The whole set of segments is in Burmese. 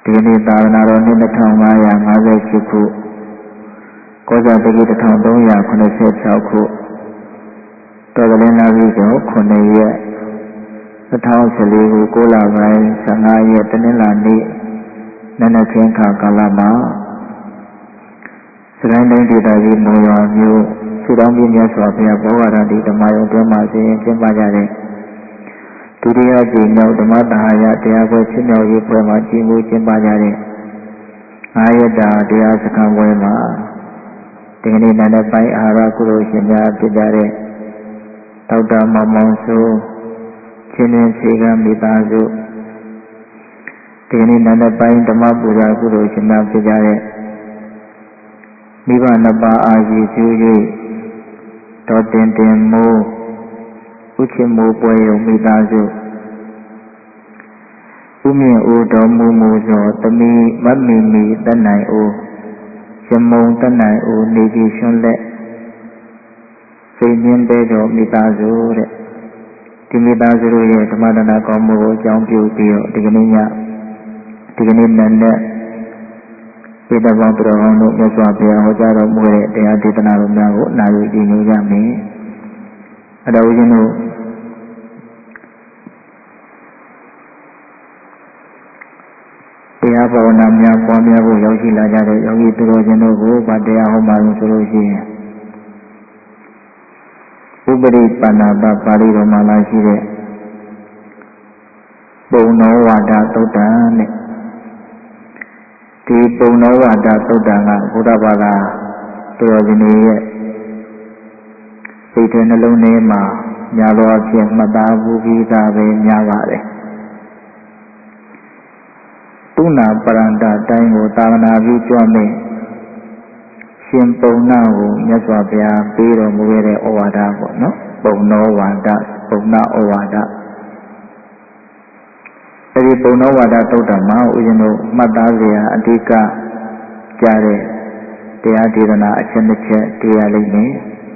ဒီနေ့သာသနာတော်နှစ်2558ခုကောဇာတက္ကီ1386ခုတော်ကလင်းလာပြီးတော့9ရက်2014ခု9လပိုင်း15ရက်တနင်္လာနေ့နနက်ခင်းခါကာလမှာစကိုင်းတိုင်းဒေသကြီးမုံရွာမြို့စုတောင်းပြင်းမြတ်စွာဘုရားဘောဂရတိဓမ္မယုံတွင်မှာကျင်းပကြတဲ့ဒုတိယကြိမ်မြောက်ဓမ္မသဟာယတရားပွဲဖြစ်မြောက်ရေးပွဲမှာကျင်းပကြတဲ့9ရက်တာတရားစခန်းပွဲမှာဒီကနေ့နံနက်ပိုင်းအာဟာရကုသိုလ်ရှင်များဖြစ်ကြတဲ့ဒေါက်တာမောင်မောင်စိုးချင်းတွင်ခြေကမိသားစုဒီကနေ့နံနက်ပိုင်းဓမ္မပူဇာကုသိုလ်ရှင်များဖြစ်ကြတဲ့မိဘနှစ်ပါးအားရည်စူး၍ဒေါ်တင်တင်မိုးဥချစ်မိုးပွဲရုံမိသားစုဥမြင့်ဦးတော်မူမူသောသမီးမမီမီတနိုင်ဦးရမုံတနိုင်ဦးနေကြီးရွှန်းလက်စိတ်မြင့်တဲ့တော်မိသားစုတဲ့ဒီမိသားစုရဲ့ဓမ္မဒါနကောင်းမှုကိုအကြောင်းပြုပြီးတော့ဒီကနေ့နံနက်ပေတပေါင်းတော်ဟောင်းတို့မြတ်စွာဘုရားဟောကြားတော်မူတဲ့တရားဒေသနာတော်များကိုနာယူကြည်ညိုကြမယ်။အတော်ဦးဇင်းတို့တရားဘာဝနာများပွားများဖို့ရောက်ရှိလာကြတဲ့ယောဂီသူတော်စင်တို့ကိုဗတရားဟောမှာလို့ဆိုလို့ရှိရင်ဥပရိပန္နာပပါဠိတော်မှာလာရှိတဲ့ပုံနောဝါဒသုတ်တံနဲ့ဒီပုံနောဝါဒသုတ်တံကဘုရားဘာသာသူတော်စင်တွေရဲ့စိတ်ထဲနှလုံးထဲမှာညာတော်အဖြစ်မှတ်သားမှုပြီးသားပဲများပါတယ်သုဏပရန္တတိုင်းကိုသာသနာပြုကြွမယ်ရှင်ပုံနာကိုမြတ်စွာဘုရားပေးတော်မူခဲ့တဲ့ဩဝါဒပေါ့နော်ပုံနောဝါဒပုံနာဩဝါဒအဲဒီပုံနောဝါဒသုတ်တံမှာဦးဇင်းတို့မှတ်သားစရာအဓိကကြားတဲ့တရားဒေသနာအချက်တစ်ချက်တွေ့ရလိမ့်မယ်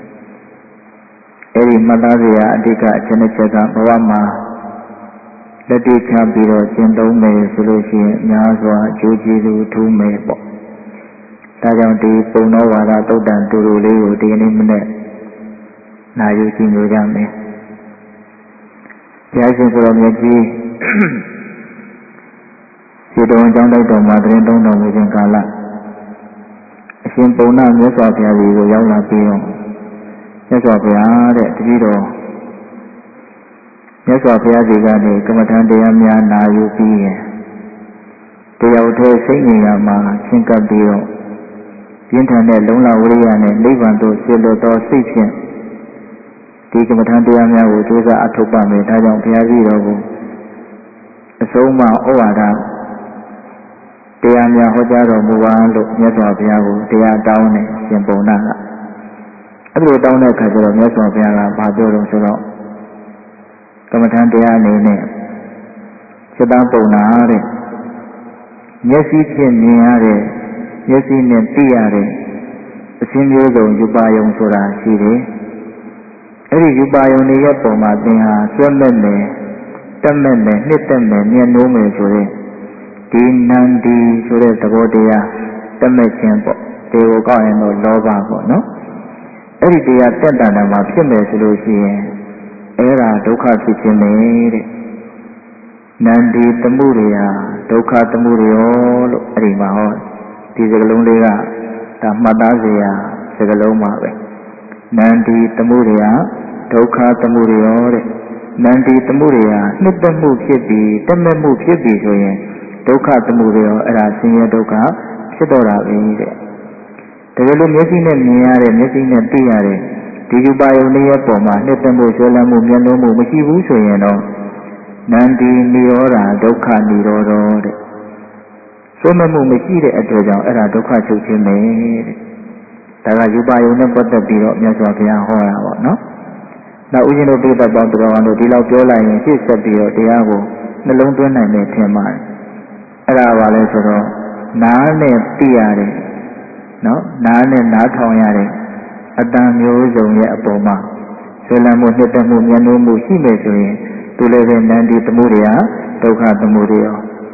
အဲဒီမှတ်သားစရာအဓိကအချက်တစ်ချက်ကဘဝမှာလက်တွေ့ချပြီးတော့ကျင့်သုံးမယ်ဆိုလို့ရှိရင်များစွာအကျိုးကျေးဇူးထူးမယ်ပေါ့ဒါကြောင့်ဒီပုံနောဝါဒသုတ်တံတူတူလေးကိုဒီနေ့မနေ့နာယူကြည့်လို့ရမယ်ဘုရားရှင်ကိုယ်တော်မြတ်ကြီးဒီတော်အကြောင်းတိုက်တော်မှာတရင်သုံးတော်မူခြင်းကာလအရှင်ပုံနာမြတ်စွာဘုရားကြီးကိုရောက်လာပြီးတော့မြတ်စွာဘုရားတဲ့တတိတော်မြတ်စွာဘုရားကြီးကနေကမ္မထံတရားများနာယူပြီးရင်တရားထဲစိတ်ဉာဏ်ရမှာရှင်းကပ်ပြီးတော့ပြင်းထန်တဲ့လုံလဝိရိယနဲ့နိဗ္ဗာန်သို့ဆင်းလို့သောစိတ်ဖြင့်ဒီကမ္မထံတရားများကိုကြိုးစားအထောက်ပံ့မယ်ဒါကြောင့်ဘုရားကြီးတော်ကိုအဆုံးအမဩဝါဒတရားများဟောကြားတော်မူပါလို့မြတ်စွာဘုရားကိုတရားတောင်းတယ်ရှင်ပုံနာကအဲ့ဒီတောင်းတဲ့အခါကျတော့မြတ်စွာဘုရားကဘာပြောလို့ဆိုတော့ကမ္မထံတရားအနေနဲ့စိတ္တပုံနာတဲ့မျက်စိဖြင့်မြင်ရတဲ့မျက်စိနဲ့သိရတဲ့အခြင်းမျိုးစုံယူပါယုံဆိုတာရှိတယ်အဲ့ဒီယူပါယုံတွေရဲ့ပုံမှာသင်ဟာစွဲမဲ့မယ်တက်မဲ့မယ်နှစ်သက်မယ်မြတ်နိုးမယ်ဆိုတဲ့ဒီနန္ဒီဆိုတဲ့သဘောတရားတက်မဲ့ခြင်းပေါ့ဒီကိုကောက်ရင်တော့လောဘပေါ့နော်အဲ့ဒီတရားတက်တာမှာဖြစ်မယ်ဆိုလို့ရှိရင်အဲ့ဒါဒုက္ခဖြစ်ခြင်းပဲတဲ့နန္ဒီသမှုတွေဟာဒုက္ခသမှုတွေရောလို့အဲ့ဒီမှာဟောဒီစကလုံးလေးကဒါမှတ်သားစရာစကလုံးပါပဲနန္ဒီသမှုတွေဟာဒုက္ခသမှုတွေရောတဲ့နန္ဒီသမှုတွေဟာနှစ်သက်မှုဖြစ်ပြီးတက်မဲ့မှုဖြစ်ပြီးဆိုရင်ဒုက္ခသမှုတွေရောအဲ့ဒါဆင်းရဲဒုက္ခဖြစ်တော့တာပဲတဲ့တကယ်လို့မျက်စိနဲ့မြင်ရတဲ့မျက်စိနဲ့သိရတဲ့ဒီယူပါယုံရဲ့ပုံမှာနှစ်သက်မှုဆွဲလန်းမှုမျက်နှာမှုမရှိဘူးဆိုရင်တော့နန္ဒီနိရောဓဒုက္ခနိရောဓတဲ့ဆွဲမဲ့မှုမရှိတဲ့အတွက်ကြောင့်အဲ့ဒါဒုက္ခချုပ်ခြင်းပဲတဲ့ဒါကယူပါယုံနဲ့ပတ်သက်ပြီးတော့မြတ်စွာဘုရားဟောတာပေါ့နော်နောက်ဦးဇင်းတို့ပြတ်ပေါင်းတော်အောင်တို့ဒီလောက်ပြောလိုက်ရင်ရှေ့ဆက်ပြီးတော့တရားကိုနှလုံးသွင်းနိုင်တယ်ထင်ပါတယ်အဲ့ဒါပါလဲဆိုတော့နားနဲ့သိရတယ်နော်နားနဲ့နားထောင်ရတယ်အတန်မျိုးစုံရဲ့အပေါ်မှာဆွေးလန်းမှုနှစ်သက်မှုမျက်နှာမှုရှိမယ်ဆိုရင်သူလည်းပဲနန္ဒီသမှုတွေဟာဒုက္ခသမှုတွေရော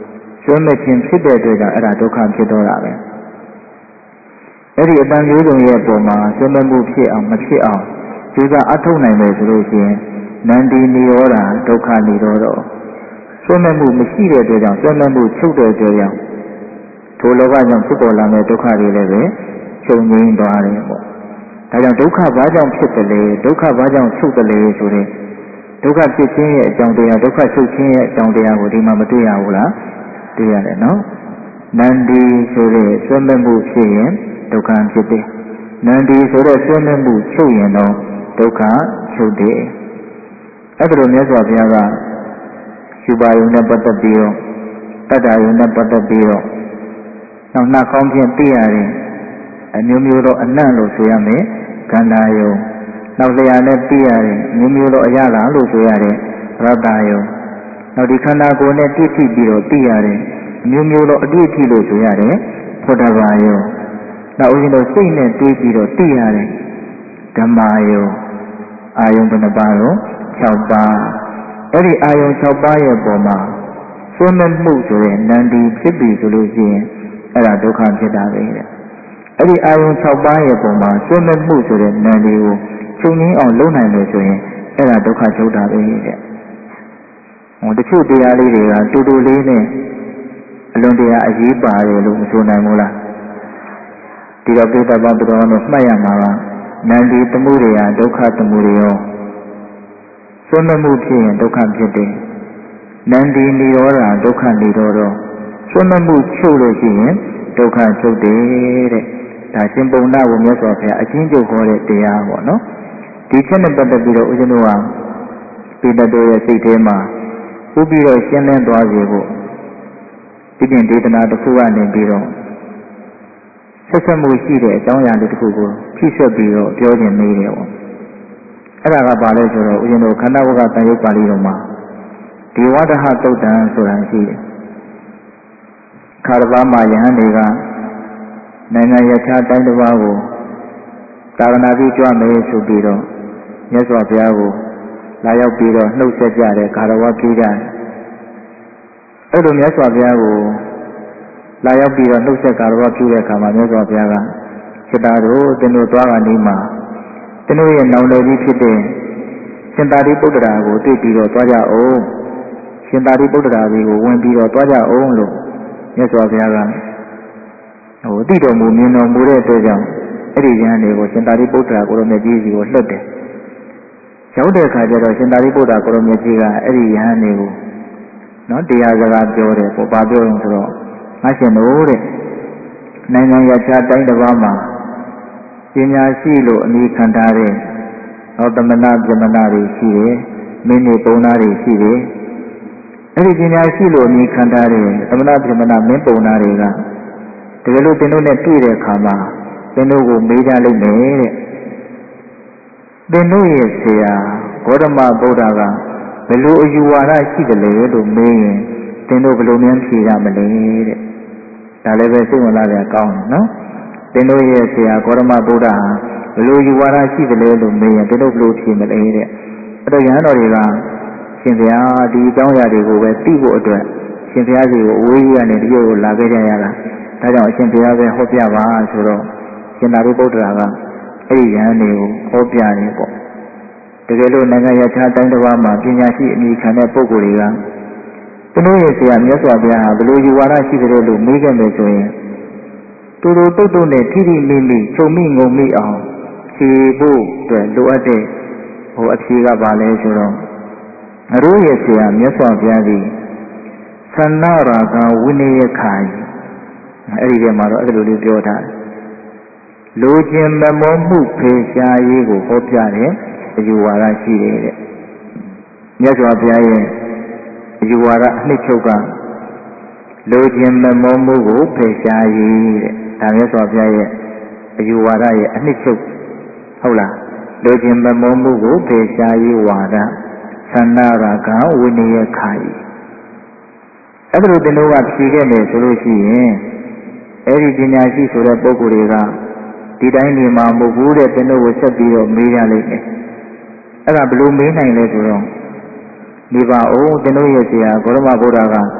စွန့်မဲ့ခြင်းဖြစ်တဲ့အတွက်ကြောင့်အဲ့ဒါဒုက္ခဖြစ်တော့တာပဲအဲ့ဒီအတန်မျိုးစုံရဲ့ပုံမှာစွန့်မဲ့မှုဖြစ်အောင်မဖြစ်အောင်ကျူးစာအထုတ်နိုင်မယ်ဆိုလို့ရှိရင်နန္ဒီနိရောဓဒုက္ခနိရောဓစွန့်မဲ့မှုမရှိတဲ့အတွက်ကြောင့်စွန့်မဲ့မှုချုပ်တဲ့အတွက်ကြောင့်ထိုလောကကြောင့်ဖြစ်ပေါ်လာတဲ့ဒုက္ခတွေလည်းပဲချုပ်ငြိမ်းသွားတယ်ပေါ့ဒါကြောင့်ဒုက္ခဘာကြောင့်ဖြစ်တယ်လဲဒုက္ခဘာကြောင့်ချုပ်တယ်လဲဆိုတဲ့ဒုက္ခဖြစ်ခြင်းရဲ့အကြောင်းတရားဒုက္ခချုပ်ခြင်းရဲ့အကြောင်းတရားကိုဒီမှာမတွေ့ရဘူးလားတွေ့ရတယ်နော်နန္ဒီဆိုတဲ့စွန့်မဲ့မှုဖြစ်ရင်ဒုက္ခဖြစ်တယ်နန္ဒီဆိုတဲ့စွန့်မဲ့မှုချုပ်ရင်တော့ဒုက္ခချုပ်တယ်အဲ့ဒါလိုမြတ်စွာဘုရားကရှုပါယုံနဲ့ပတ်သက်ပြီးတော့တတ္တယုံနဲ့ပတ်သက်ပြီးတော့နောက်နှာခေါင်းဖြင့်သိရတဲ့အမျိုးမျိုးသောအနံ့လို့ဆိုရမယ်ခန္ဓာယုံနောက်လျာနဲ့သိရတဲ့အမျိုးမျိုးသောအရာလားလို့ဆိုရတဲ့ရတ္တယုံနောက်ဒီခန္ဓာကိုယ်နဲ့တိတိပြီးတော့သိရတဲ့အမျိုးမျိုးသောအတိအထိလို့ဆိုရတဲ့ဖုဒ္ဓဘာယုံနောက်ဦးဇင်းတို့စိတ်နဲ့တွေးပြီးတော့သိရတဲ့ဓမ္မယုံအာယုံဘယ်နှပါးတော့6ပါးအဲ့ဒီအာယုံ6ပါးရဲ့ပုံမှာစွန့်မဲ့မှုဆိုတဲ့နန္ဒီဖြစ်ပြီဆိုလို့ရှိရင်အဲ့ဒါဒုက္ခဖြစ်တာပဲတဲ့အဲ့ဒီအာယုံ6ပါးရဲ့ပုံမှာစွန့်မဲ့မှုဆိုတဲ့နန္ဒီကိုချုပ်ငြိမ်းအောင်လုပ်နိုင်လို့ဆိုရင်အဲ့ဒါဒုက္ခချုပ်တာပဲတဲ့တချို့တရားလေးတွေကတူတူလေးနဲ့အလွန်တရာအရေးပါတယ်လို့မဆိုနိုင်ဘူးလားဒီတော့ပိဋကပပတော်နဲ့မှတ်ရမှာကနန္ဒီသမှုတွေဟာဒုက္ခသမှုတွေရောစွန့်မဲ့မှုဖြစ်ရင်ဒုက္ခဖြစ်တယ်နန္ဒီနိရောဓဒုက္ခနိရောဓစွန့်မဲ့မှုချုပ်လို့ရှိရင်ဒုက္ခချုပ်တယ်တဲ့ဒါရှင်ပုံနာကိုမြတ်စွာဘုရားအချင်းချုပ်ခေါ်တဲ့တရားပေါ့နော်ဒီချက်နဲ့ပတ်သက်ပြီးတော့ဦးဇင်းတို့ကပိဋကတော်ရဲ့စိတ်ထဲမှာဥပြီးတော့ရှင်းလင်းသွားစေဖို့ဒီပြင်ဒေသနာတစ်ခုကနေပြီးတော့ဆက်ဆက်မှုရှိတဲ့အကြောင်းအရာလေးတစ်ခုကိုဖြည့်ဆွတ်ပြီးတော့ပြောခြင်းနေတယ်ပေါ့အဲ့ဒါကဘာလဲဆိုတော့ဦးဇင်းတို့ခန္ဓာဝကတန်ရုပ်ပါဠိတော်မှာဒီဝတ္တဟသုတ်တံဆိုတာရှိတယ်ခါရဘာမှာယဟန်တွေကနိုင်ငံရခြားတိုင်းတစ်ပါးကိုသာသနာပြုကြွမယ်ဆိုပြီးတော့မြတ်စွာဘုရားကိုလာရောက်ပြီးတော့နှုတ်ဆက်ကြတယ်ကာရဝပြုကြတယ်အဲ့လိုမြတ်စွာဘုရားကိုလာရောက်ပြီးတော့နှုတ်ဆက်ကာရဝပြုတဲ့အခါမှာမြတ်စွာဘုရားကစိတ္တတို့သင်တို့သွားကနေမှသင်တို့ရဲ့နောင်တော်ကြီးဖြစ်တဲ့ရှင်သာရိပုတ္တရာကိုတွေ့ပြီးတော့သွားကြအောင်ရှင်သာရိပုတ္တရာကြီးကိုဝင်ပြီးတော့သွားကြအောင်လို့မြတ်စွာဘုရားကသိတော်မူမြင်တော်မူတဲ့အတွက်ကြောင့်အဲ့ဒီဉာဏ်တွေကိုရှင်သာရိပုတ္တရာကိုရမေကြီးစီကိုလွှတ်တယ်ရောက်တဲ့အခါကျတော့ရှင်သာရိပုတ္တရာကိုရမေကြီးကအဲ့ဒီဉာဏ်တွေကိုနော်တရားစကားပြောတယ်ပေါ့ဘာပြောရင်ဆိုတော့ငါရှင်တို့တဲ့နိုင်ငံရခြားတိုင်းတစ်ပါးမှာပညာရှိလို့အမိခံထားတဲ့သမဏဗြဟ္မဏတွေရှိတယ်မိနစ်ပုံနာတွေရှိတယ်အဲ့ဒီပညာရှိလို့အမိခံထားတဲ့သမဏဗြဟ္မဏမင်းပုံနာတွေကတကယ်လို့သင်တို့နဲ့တွေ့တဲ့အခါမှာသင်တို့ကိုမေးကြလိမ့်မယ်တဲ့သင်တို့ရဲ့ဆရာဂေါတမဗုဒ္ဓကဘယ်လိုအယူဝါဒရှိတယ်လဲလို့မေးရင်သင်တို့ဘယ်လိုများဖြေရမလဲတဲ့ဒါလည်းပဲစိတ်ဝင်စားကြကောင်းတယ်နော်သင်တို့ရဲ့ဆရာဂေါတမဗုဒ္ဓဟာဘယ်လိုယူဝါဒရှိတယ်လဲလို့မေးရင်သင်တို့ဘယ်လိုဖြေမလဲတဲ့အဲ့တော့ယဟန်တော်တွေကရှင်ဘုရားဒီအကြောင်းအရာတွေကိုပဲသိဖို့အတွက်ရှင်ဘုရားစီကိုအဝေးကြီးကနေဒီလိုလာခဲ့ကြရတာဒါကြောင့်အရှင်ဘုရားပဲဟောပြပါဆိုတော့ရှင်သာရိပုတ္တရာကအဲ့ဒီယဟန်တွေကိုဟောပြတယ်ပေါ့တကယ်လို့နိုင်ငံရခြားတိုင်းတစ်ပါးမှာပညာရှိအမိခံတဲ့ပုဂ္ဂိုလ်တွေကသူတို့ရဲ့ဆရာမြတ်စွာဘုရားဟာဘယ်လိုယူဝါဒရှိတယ်လို့မေးခဲ့မယ်ဆိုရင်တူတူတုတ်တုတ်နဲ့ထိထိမိမိခြုံမိငုံမိအောင်ဖြေဖို့အတွက်လိုအပ်တဲ့အဖြေကပါလဲဆိုတော့ငါတို့ရဲ့ဆရာမြတ်စွာဘုရားသည်သန္နရာဂဝိနည်းခိုင်အဲ့ဒီထဲမှာတော့အဲ့လိုလေးပြောထားတယ်လိုချင်မမောမှုဖေရှားရေးကိုဟောပြတယ်အယူဝါဒရှိတယ်တဲ့မြတ်စွာဘုရားရဲ့အယူဝါဒအနှစ်ချုပ်ကလိုချင်မမောမှုကိုဖေရှားရေးတဲ့ဒါမြတ်စွာဘုရားရဲ့အယူဝါဒရဲ့အနှစ်ချုပ်ဟုတ်လားလိုချင်မမောမှုကိုဖေရှားရေးဝါဒသန္နရာဂဝိနည်းခိုင်အဲ့ဒါလို့သင်တို့ကဖြေခဲ့မယ်ဆိုလို့ရှိရင်အဲ့ဒီပညာရှိဆိုတဲ့ပုဂ္ဂိုလ်တွေကဒီတိုင်းဒီမှာမဟုတ်ဘူးတဲ့သင်တို့ကိုဆက်ပြီးတော့မေးရလိမ့်မယ်အဲ့ဒါဘယ်လိုမေးနိုင်လဲဆိုတော့ဒီပါအောင်သင်တို့ရဲ့ဆရာဂေါတမဗုဒ္ဓက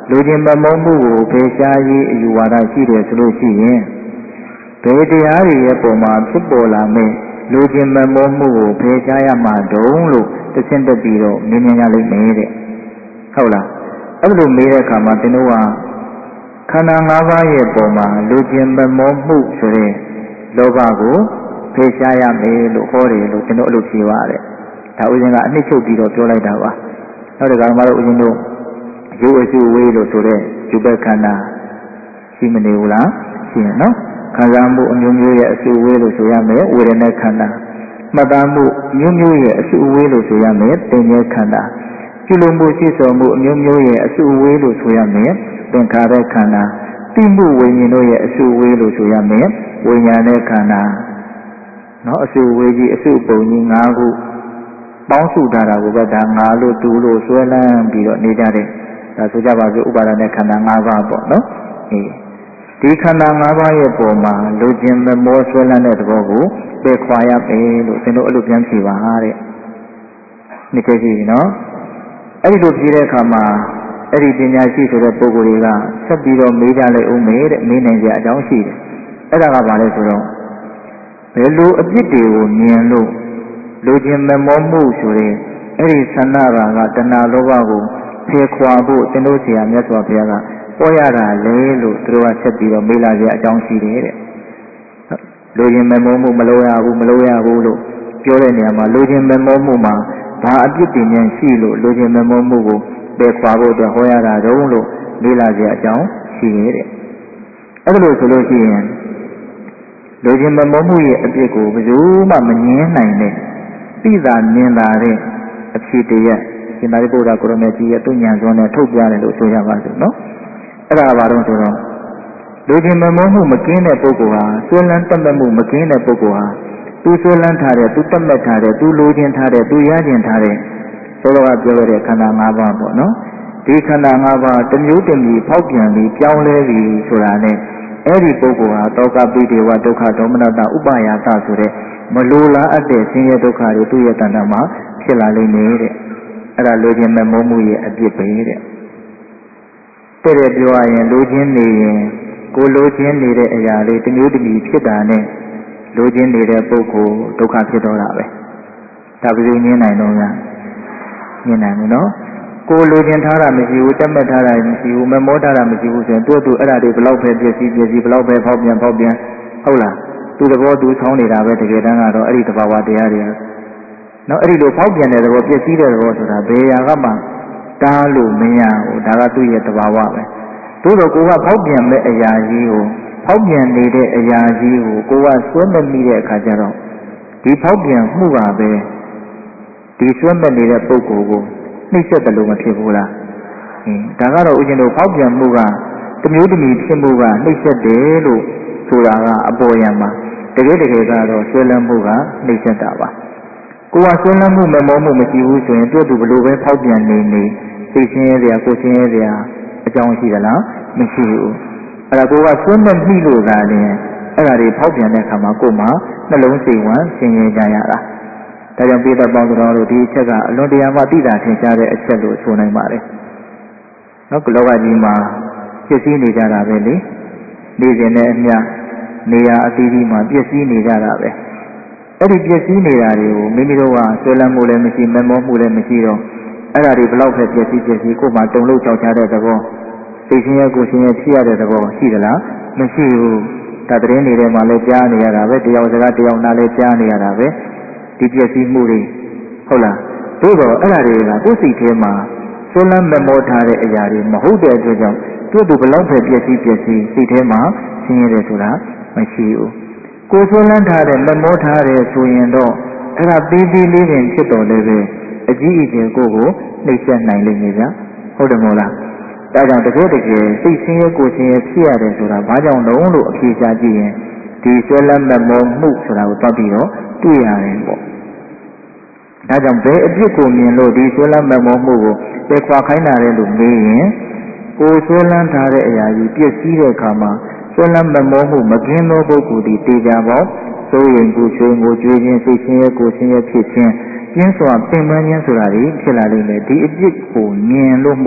လူချင်းမမုန်းမှုကိုဖေရှားရေးအယူဝါဒရှိတယ်ဆိုလို့ရှိရင်ဘယ်တရားတွေရဲ့ပုံမှာဖြစ်ပေါ်လာမယ်လူချင်းမမုန်းမှုကိုဖေရှားရမှာတုံးလို့တစ်ဆင့်တက်ပြီးတော့မြင်မြင်ရလိမ့်မယ်တဲ့ဟုတ်လားအဲ့လိုမေးတဲ့အခါမှာသင်တို့ကခန္ဓာ၅ပါးရဲ့ပုံမှာလူချင်းမမုန်းမှုဆိုတဲ့လောဘကိုဖေရှားရမယ်လို့ဟောတယ်လို့သင်တို့အဲ့လိုဖြေပါတဲ့ဒါဥစဉ်ကအနှစ်ချုပ်ပြီးတော့ပြောလိုက်တာပါနောက်တစ်ခါမှတော့ဥစဉ်တို့ရုပ်အစုဝေးလို့ဆိုတဲ့ယူပခန္ဓာရှိမနေဘူးလားရှိရနော်ခံစားမှုအမျိုးမျိုးရဲ့အစုဝေးလို့ဆိုရမယ်ဝေဒနာခန္ဓာမှတ်သားမှုမျိုးမျိုးရဲ့အစုဝေးလို့ဆိုရမယ်သင်္ညေခန္ဓာပြုလုပ်မှုရှိစောမှုအမျိုးမျိုးရဲ့အစုဝေးလို့ဆိုရမယ်သင်္ခါရခန္ဓာသိမှုဝိညာဉ်တို့ရဲ့အစုဝေးလို့ဆိုရမယ်ဝိညာဉ်နဲ့ခန္ဓာနော်အစုဝေးကြီးအစုပုံကြီး၅ခုပေါင်းစုထားတာကိုပဲဒါငါလို့သူလို့ဆွဲလန်းပြီးတော့နေကြတယ်ဒါဆိုကြပါစို့ဥပါဒနဲ့ခန္ဓာ၅ပါးပေါ့နော်ဒီခန္ဓာ၅ပါးရဲ့ပုံမှာလူချင်းမမောဆွဲလန်းတဲ့သဘောကိုပယ်ခွာရမယ်လို့သင်တို့အဲ့လိုပြန်ဖြေပါတဲ့နှစ်ခဲ့ရှိပြီနော်အဲ့ဒီလိုဖြေတဲ့အခါမှာအဲ့ဒီပညာရှိဆိုတဲ့ပုဂ္ဂိုလ်တွေကဆက်ပြီးတော့မေးကြလိုက်ဦးမယ်တဲ့မေးနိုင်ကြအကြောင်းရှိတယ်အဲ့ဒါကဘာလဲဆိုတော့ဘယ်လိုအပြစ်တွေကိုမြင်လို့လူချင်းမမောမှုဆိုတဲ့အဲ့ဒီသဏ္ဍာန်ကတဏှာလောဘကိုဖယ်ခွာဖို့သင်တို့ဆရာမြတ်စွာဘုရားကဟောရတာလေလို့သူတို့ကဆက်ပြီးတော့မေးလာကြအကြောင်းရှိတယ်တဲ့လူချင်းမမောမှုမလုပ်ရဘူးလို့ပြောတဲ့နေရာမှာလူချင်းမမောမှုမှာဘာအပြစ်တင်ဉာဏ်ရှိလို့လူချင်းမမောမှုကိုပယ်ခွာဖို့အတွက်ဟောရတာတုံးလို့မေးလာကြအကြောင်းရှိတယ်တဲ့အဲ့ဒါလို့ဆိုလို့ရှိရင်လူချင်းမမောမှုရဲ့အပြစ်ကိုဘယ်သူမှမငြင်းနိုင်တဲ့သိသာမြင်သာတဲ့အဖြစ်တည်းရှင်သာရိပုတ္တရာကိုရမေကြီးရဲ့သူဉာဏ်စွမ်းနဲ့ထုတ်ပြတယ်လို့ဆိုရပါစို့နော်အဲ့ဒါဘာလို့ဆိုတော့လူချင်းမမောမှုမကင်းတဲ့ပုဂ္ဂိုလ်ဟာဆွေးလန်းတတ်မှုမကင်းတဲ့ပုဂ္ဂိုလ်ဟာသူဆွေးလန်းထားတဲ့သူတတ်မှတ်ထားတဲ့သူလိုချင်ထားတဲ့သူရကျင်ထားတဲ့ဆိုတော့ပြောရတဲ့ခန္ဓာ၅ပါးပေါ့နော်ဒီခန္ဓာ၅ပါးတစ်မျိုးတစ်မျိုးဖောက်ပြန်ပြီးပြောင်းလဲပြီးဆိုတာနဲ့အဲ့ဒီပုဂ္ဂိုလ်ဟာတောကပိတေဝဒုက္ခဒေါမနတဥပါယသဆိုတဲ့မလိုလားအပ်တဲ့ဆင်းရဲဒုက္ခတွေသူ့ရဲ့တဏ္ဍာမှာဖြစ်လာလိမ့်မယ်တဲ့အဲ့ဒါလိုချင်မမောမှုရဲ့အပြစ်ပဲတဲ့တဲ့ပြောရရင်လိုချင်နေရင်ကိုလိုချင်နေတဲ့အရာလေးတစ်မျိုးတစ်မျိုးဖြစ်တာနဲ့လိုချင်နေတဲ့ပုဂ္ဂိုလ်ဒုက္ခဖြစ်တော့တာပဲဒါဘယ်လိုညင်းနိုင်တော့ညင်းနိုင်မယ်နော်ကိုလိုချင်ထားတာမရှိဘူးတက်မှတ်ထားတာမရှိဘူးမမောထားတာမရှိဘူးဆိုရင်သူ့အဲ့ဒါတွေဘလောက်ပဲပြည့်စည်ဘလောက်ပဲဖောက်ပြန်ဟုတ်လားသူ့သဘောသူဆောင်းနေတာပဲတကယ်တမ်းကတော့အဲ့ဒီသဘာဝတရားတွေနော်အဲ့ဒီလိုဖောက်ပြန်တဲ့သဘောပြည့်စည်တဲ့သဘောဆိုတာဘယ်ရာကမှတားလို့မရဘူးဒါကသူ့ရဲ့သဘာဝပဲသို့တော့ကိုကဖောက်ပြန်မဲ့အရာကြီးကိုဖောက်ပြန်နေတဲ့အရာကြီးကိုကစွဲမမိတဲ့အခါကျတော့ဒီဖောက်ပြန်မှုပါပဲဒီစွဲမဲ့နေတဲ့ပုဂ္ဂိုလ်ကိုနှိမ့်ဆက်တယ်လို့မဖြစ်ဘူးလားဒါကတော့ဦးဇင်းတို့ဖောက်ပြန်မှုကတစ်မျိုးတစ်မျိုးဖြစ်မှုကနှိမ့်ဆက်တယ်လို့ဆိုတာကအပေါ်ယံမှာတကယ်ကတော့ဆွဲလန်းမှုကနှိမ့်ဆက်တာပါကိုကဆွဲလန်းမှုမမောမှုမရှိဘူးဆိုရင်သူ့ဘယ်လိုပဲဖောက်ပြန်နေစိတ်ဆင်းရဲစရာကိုယ်ဆင်းရဲစရာအကြောင်းရှိသလားမရှိဘူးအဲ့ဒါကိုကဆွဲမဲ့မိလို့သာလျှင်အဲ့ဒါတွေဖောက်ပြန်တဲ့အခါမှာကိုယ်မှာနှလုံးစိတ်ဝမ်းဆင်းရဲကြရတာဒါကြောင့်ပိဋကပေါင်းတော်တို့ဒီအချက်ကအလွန်တရာမှသိတာထင်ရှားတဲ့အချက်လို့ဆိုနိုင်ပါတယ်နော်ကလောကကြီးမှာဖြစ်စည်းနေကြတာပဲလေနေစဉ်နဲ့အမျှနေရာအသီးသီးမှာပြည့်စည်နေကြတာပဲအဲ့ဒီပြည့်စည်နေတာတွေကိုမိမိတို့ကဆွဲလန်းမှုလည်းမရှိမမောမှုလည်းမရှိတော့အဲ့ဒါတွေဘလောက်ပဲပြည့်စည်ကိုယ်မှတုံလို့ကြောက်ချတဲ့သဘောစိတ်ဆင်းရဲကိုယ်ဆင်းရဲဖြစ်ရတဲ့သဘောရှိသလားမရှိဘူးဒါသတင်းတွေထဲမှာလည်းကြားနေရတာပဲတယောက်စကားတယောက်နားလည်းကြားနေရတာပဲဒီပြည့်စည်မှုတွေဟုတ်လားသို့တော့အဲ့ဒါတွေကကိုယ်စိတ်ထဲမှာဆွဲလန်းမမောထားတဲ့အရာတွေမဟုတ်တဲ့အတွက်ကြောင့်သူ့ဘလောက်ပဲပြည့်စည်စိတ်ထဲမှာဆင်းရဲတယ်ဆိုတာမရှိဘူးကိုယ်ဆွဲလန်းထားတဲ့မမောထားတဲ့ဆိုရင်တော့အဲ့ဒါသေးသေးလေးပင်ဖြစ်တော်လည်းပဲအကြီးအကျယ်ကိုနှိမ့်ဆက်နိုင်လိမ့်မယ်ဗျာဟုတ်တယ်မို့လားဒါကြောင့်တကယ်စိတ်ဆင်းရဲကိုယ်ဆင်းရဲဖြစ်ရတယ်ဆိုတာဘာကြောင့်လဲလို့အဖြေရှာကြည့်ရင်ဒီဆွဲလန်းမမောမှုဆိုတာကိုတောက်ပြီးတော့တွေ့ရတယ်ပေါ့ဒါကြောင့်ဘယ်အဖြစ်ကိုမြင်လို့ဒီဆွဲလန်းမမောမှုကိုပယ်ခွာခိုင်းတာလဲလို့မေးရင်ကိုယ်ဆွဲလန်းထားတဲ့အရာကြီးပြည့်စည်တဲ့အခါမှာဆွဲလန်းမမောမှုမကင်းသောပုဂ္ဂိုလ်ဒီတေချာပေါင်းစိုးရင်ကိုချွေငိုကြွေးခြင်းစိတ်ဆင်းရဲကိုဆင်းရဲဖြစ်ခြင်းပြင်းစွာပင်ပန်းခြင်းဆိုတာတွေဖြစ်လာလိမ့်မယ်ဒီအဖြစ်ကိုမြင်လို့မှု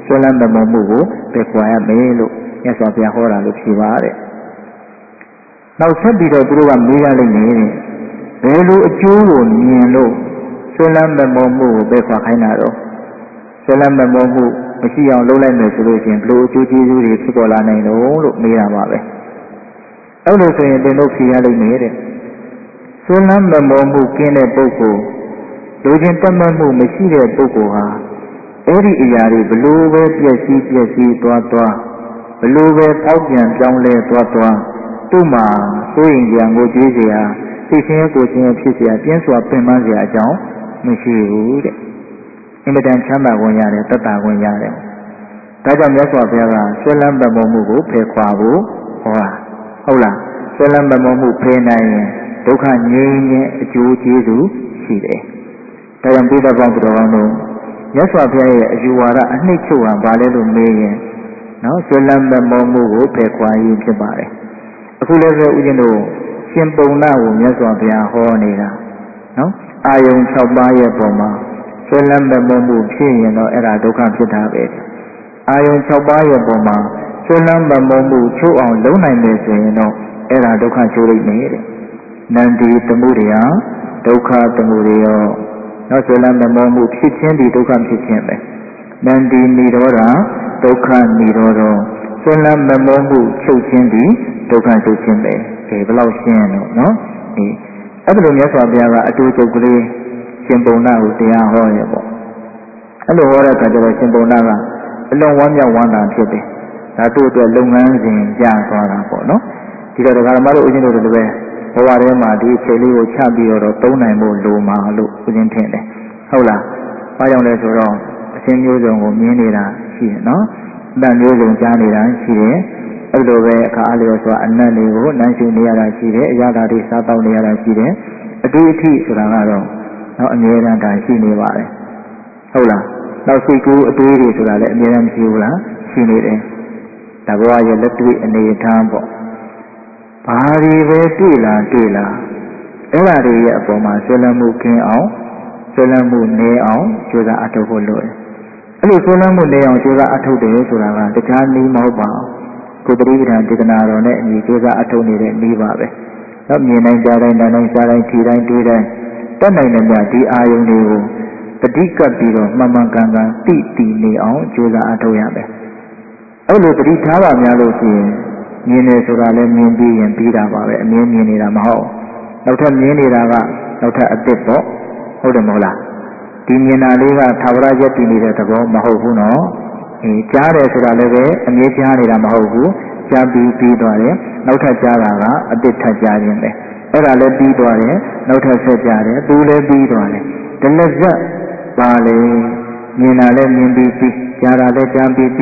ဆွဲလန်းမမုံမှုကိုပယ်ခွာရမယ်လို့မြတ်စွာဘုရားဟောတာလို့ဖြေပါတဲ့နောက်ဆက်ပြီးတော့သူတို့ကမေးရလိမ့်မယ်တဲ့ဘယ်လိုအကျိုးကိုမြင်လို့ဆွဲလန်းမမုံမှုကိုပယ်ခွာခိုင်းတာတော့ဆွဲလန်းမမုံမှုမရှိအောင်လုပ်လိုက်မယ်ဆိုလို့ရှိရင်ဘယ်လိုအကျိုးကျေးဇူးတွေဖြစ်ပေါ်လာနိုင်လို့မေးတာပါပဲအဲ့လိုဆိုရင်သင်တို့ဖြေရလိမ့်မယ်တဲ့ဆွဲလန်းမမုံမှုကင်းတဲ့ပုဂ္ဂိုလ်လူချင်းတတ်မှတ်မှုမရှိတဲ့ပုဂ္ဂိုလ်ဟာအဲ့ဒီအရာတွေဘလို့ပဲပျက်စီးသွားဘလို့ပဲပေါက်ပြန်ပြောင်းလဲသွားသူ့မှာစိုးရင်ကြံကိုကြွေးเสียသိချင်းကိုချင်းဖြစ်เสียပြင်းစွာပင်ပန်းเสียအကြောင်းမရှိဘူးတဲ့အင်မတန်ချမ်းသာခွင့်ရတယ်တတ်တာခွင့်ရတယ်ဒါကြောင့်မြတ်စွာဘုရားကဆွဲလန်းမမုံမှုကိုဖယ်ခွာဖို့ဟောတာဟုတ်လားဆွဲလန်းမမုံမှုဖယ်နိုင်ရင်ဒုက္ခငြိမ်းခြင်းအကျိုးကျေးဇူးရှိတယ်ဒါကြောင့်ဘုရားပေါင်းတော်ကောင်းတို့မြတ်စွာဘုရားရဲ့အယူဝါဒအနှိမ့်ချုပ်ဟန်ဘာလဲလို့မေးရင်နော်ဆွဲလန်းမမုံမှုကိုဖယ်ခွာရေးဖြစ်ပါတယ်အခုလည်းပဲဦးဇင်းတို့ရှင်ပုံနာကိုမြတ်စွာဘုရားဟောနေတာနော်အာယုံ6ပါးရဲ့ပုံမှာဆွဲလန်းမမုံမှုဖြစ်ရင်တော့အဲ့ဒါဒုက္ခဖြစ်တာပဲအာယုံ6ပါးရဲ့ပုံမှာဆွဲလန်းမမုံမှုချုပ်အောင်လုံးနိုင်မယ်ဆိုရင်တော့အဲ့ဒါဒုက္ခချုပ်လိမ့်မယ်တဲ့နန္ဒီသမှုရိယဒုက္ခသမှုရိယနောက်ဆွဲလန်းမမုံမှုဖြစ်ခြင်းဒီဒုက္ခဖြစ်ခြင်းပဲနန္ဒီနိရောဓဒုက္ခနိရောဓဆွဲလန်းမမုံမှုချုပ်ခြင်းဒီဒုက္ခချုပ်ခြင်းပဲဒီဘယ်လောက်ရှင်းတော့နော်ဒီအဲ့ဒါလိုမြတ်စွာဘုရားကအတူချုပ်ကလေးရှင်ပုံနာကိုတရားဟောရပေါ့အဲ့လိုဟောတဲ့အခါကျတော့ရှင်ပုံနာကအလွန်ဝမ်းမြောက်ဝမ်းသာဖြစ်တယ်ဒါတို့အတွက်လုပ်ငန်းစဉ်ကြာသွားတာပေါ့နော်ဒီတော့ဒကာမတို့ဦးဇင်းတို့လည်းပဲဘဝထဲမှာဒီအခြေလေးကိုချပြီးတော့သုံးနိုင်ဖို့လိုမှာလို့ဦးဇင်းထင်တယ်ဟုတ်လားဘာကြောင့်လဲဆိုတော့အရှင်မျိုးစုံကိုမြင်နေတာရှိတယ်နော်အတန်မျိုးစုံကြားနေတာရှိတယ်အဲ့လိုပဲအခါအားလျော်စွာအနတ်တွေကိုနမ်းရှုနေရတာရှိတယ်အရာဓာတ်တွေစားတောက်နေရတာရှိတယ်အတူအထိဆိုတာကတော့နောက်အမြဲတမ်းဒါရှိနေပါတယ်ဟုတ်လားနောက်စိတ်ကူးအတွေးတွေဆိုတာလည်းအမြဲတမ်းမရှိဘူးလားရှိနေတယ်ဒါဘဝရဲ့လက်တွေ့အနေအထားပေါ့ဘာတွေပဲတွေ့လာအဲ့ဒါတွေရဲ့အပေါ်မှာဆွေးနွေးမှုကင်းအောင်ဆွေးနွေးမှုနေအောင်ကြိုးစားအထောက်ဖို့လိုတယ်အဲ့လိုဆွေးနွေးမှုနေအောင်ကြိုးစားအထောက်တယ်ဆိုတာကတခြားနည်းမဟုတ်ပါဘူးကိုယ်တတိပဌာန်ဒေသနာတော်နဲ့အညီကြိုးစားအထောက်နေတဲ့နည်းပါပဲတော့မြင်နိုင်ကြတိုင်းနားတိုင်းစားတိုင်းထီတိုင်းတွေးတိုင်းတတ်နိုင်တဲ့မြတ်ဒီအာယုန်တွေကိုတတိကပ်ပြီးတော့မှန်မှန်ကန်ကန်တိတိနေအောင်ကြိုးစားအထောက်ရမယ်အဲ့လိုတတိထားပါများလို့ရှိရင်မြင်နေဆိုတာလည်းမြင်ပြီးရင်ပြီးတာပါပဲအမြင်မြင်နေတာမဟုတ်နောက်ထပ်မြင်နေတာကနောက်ထပ်အသစ်ပေါ့ဟုတ်တယ်မဟုတ်လားဒီမြင်တာလေးကသာဝရရက်တည်နေတဲ့သဘောမဟုတ်ဘူးနော်ကြားတယ်ဆိုတာလည်းပဲအမြဲကြားနေတာမဟုတ်ဘူးကြားပြီးသွားတယ်နောက်ထပ်ကြားတာကအသစ်ထပ်ကြားခြင်းပဲအဲ့ဒါလည်းပြီးသွားတယ်နောက်ထပ်ဆက်ကြားတယ်သူလည်းပြီးသွားတယ်တလက်ဆက်ပါလေမြင်တာလည်းမြင်ပြီးကြားတာလည်းကြားပြီး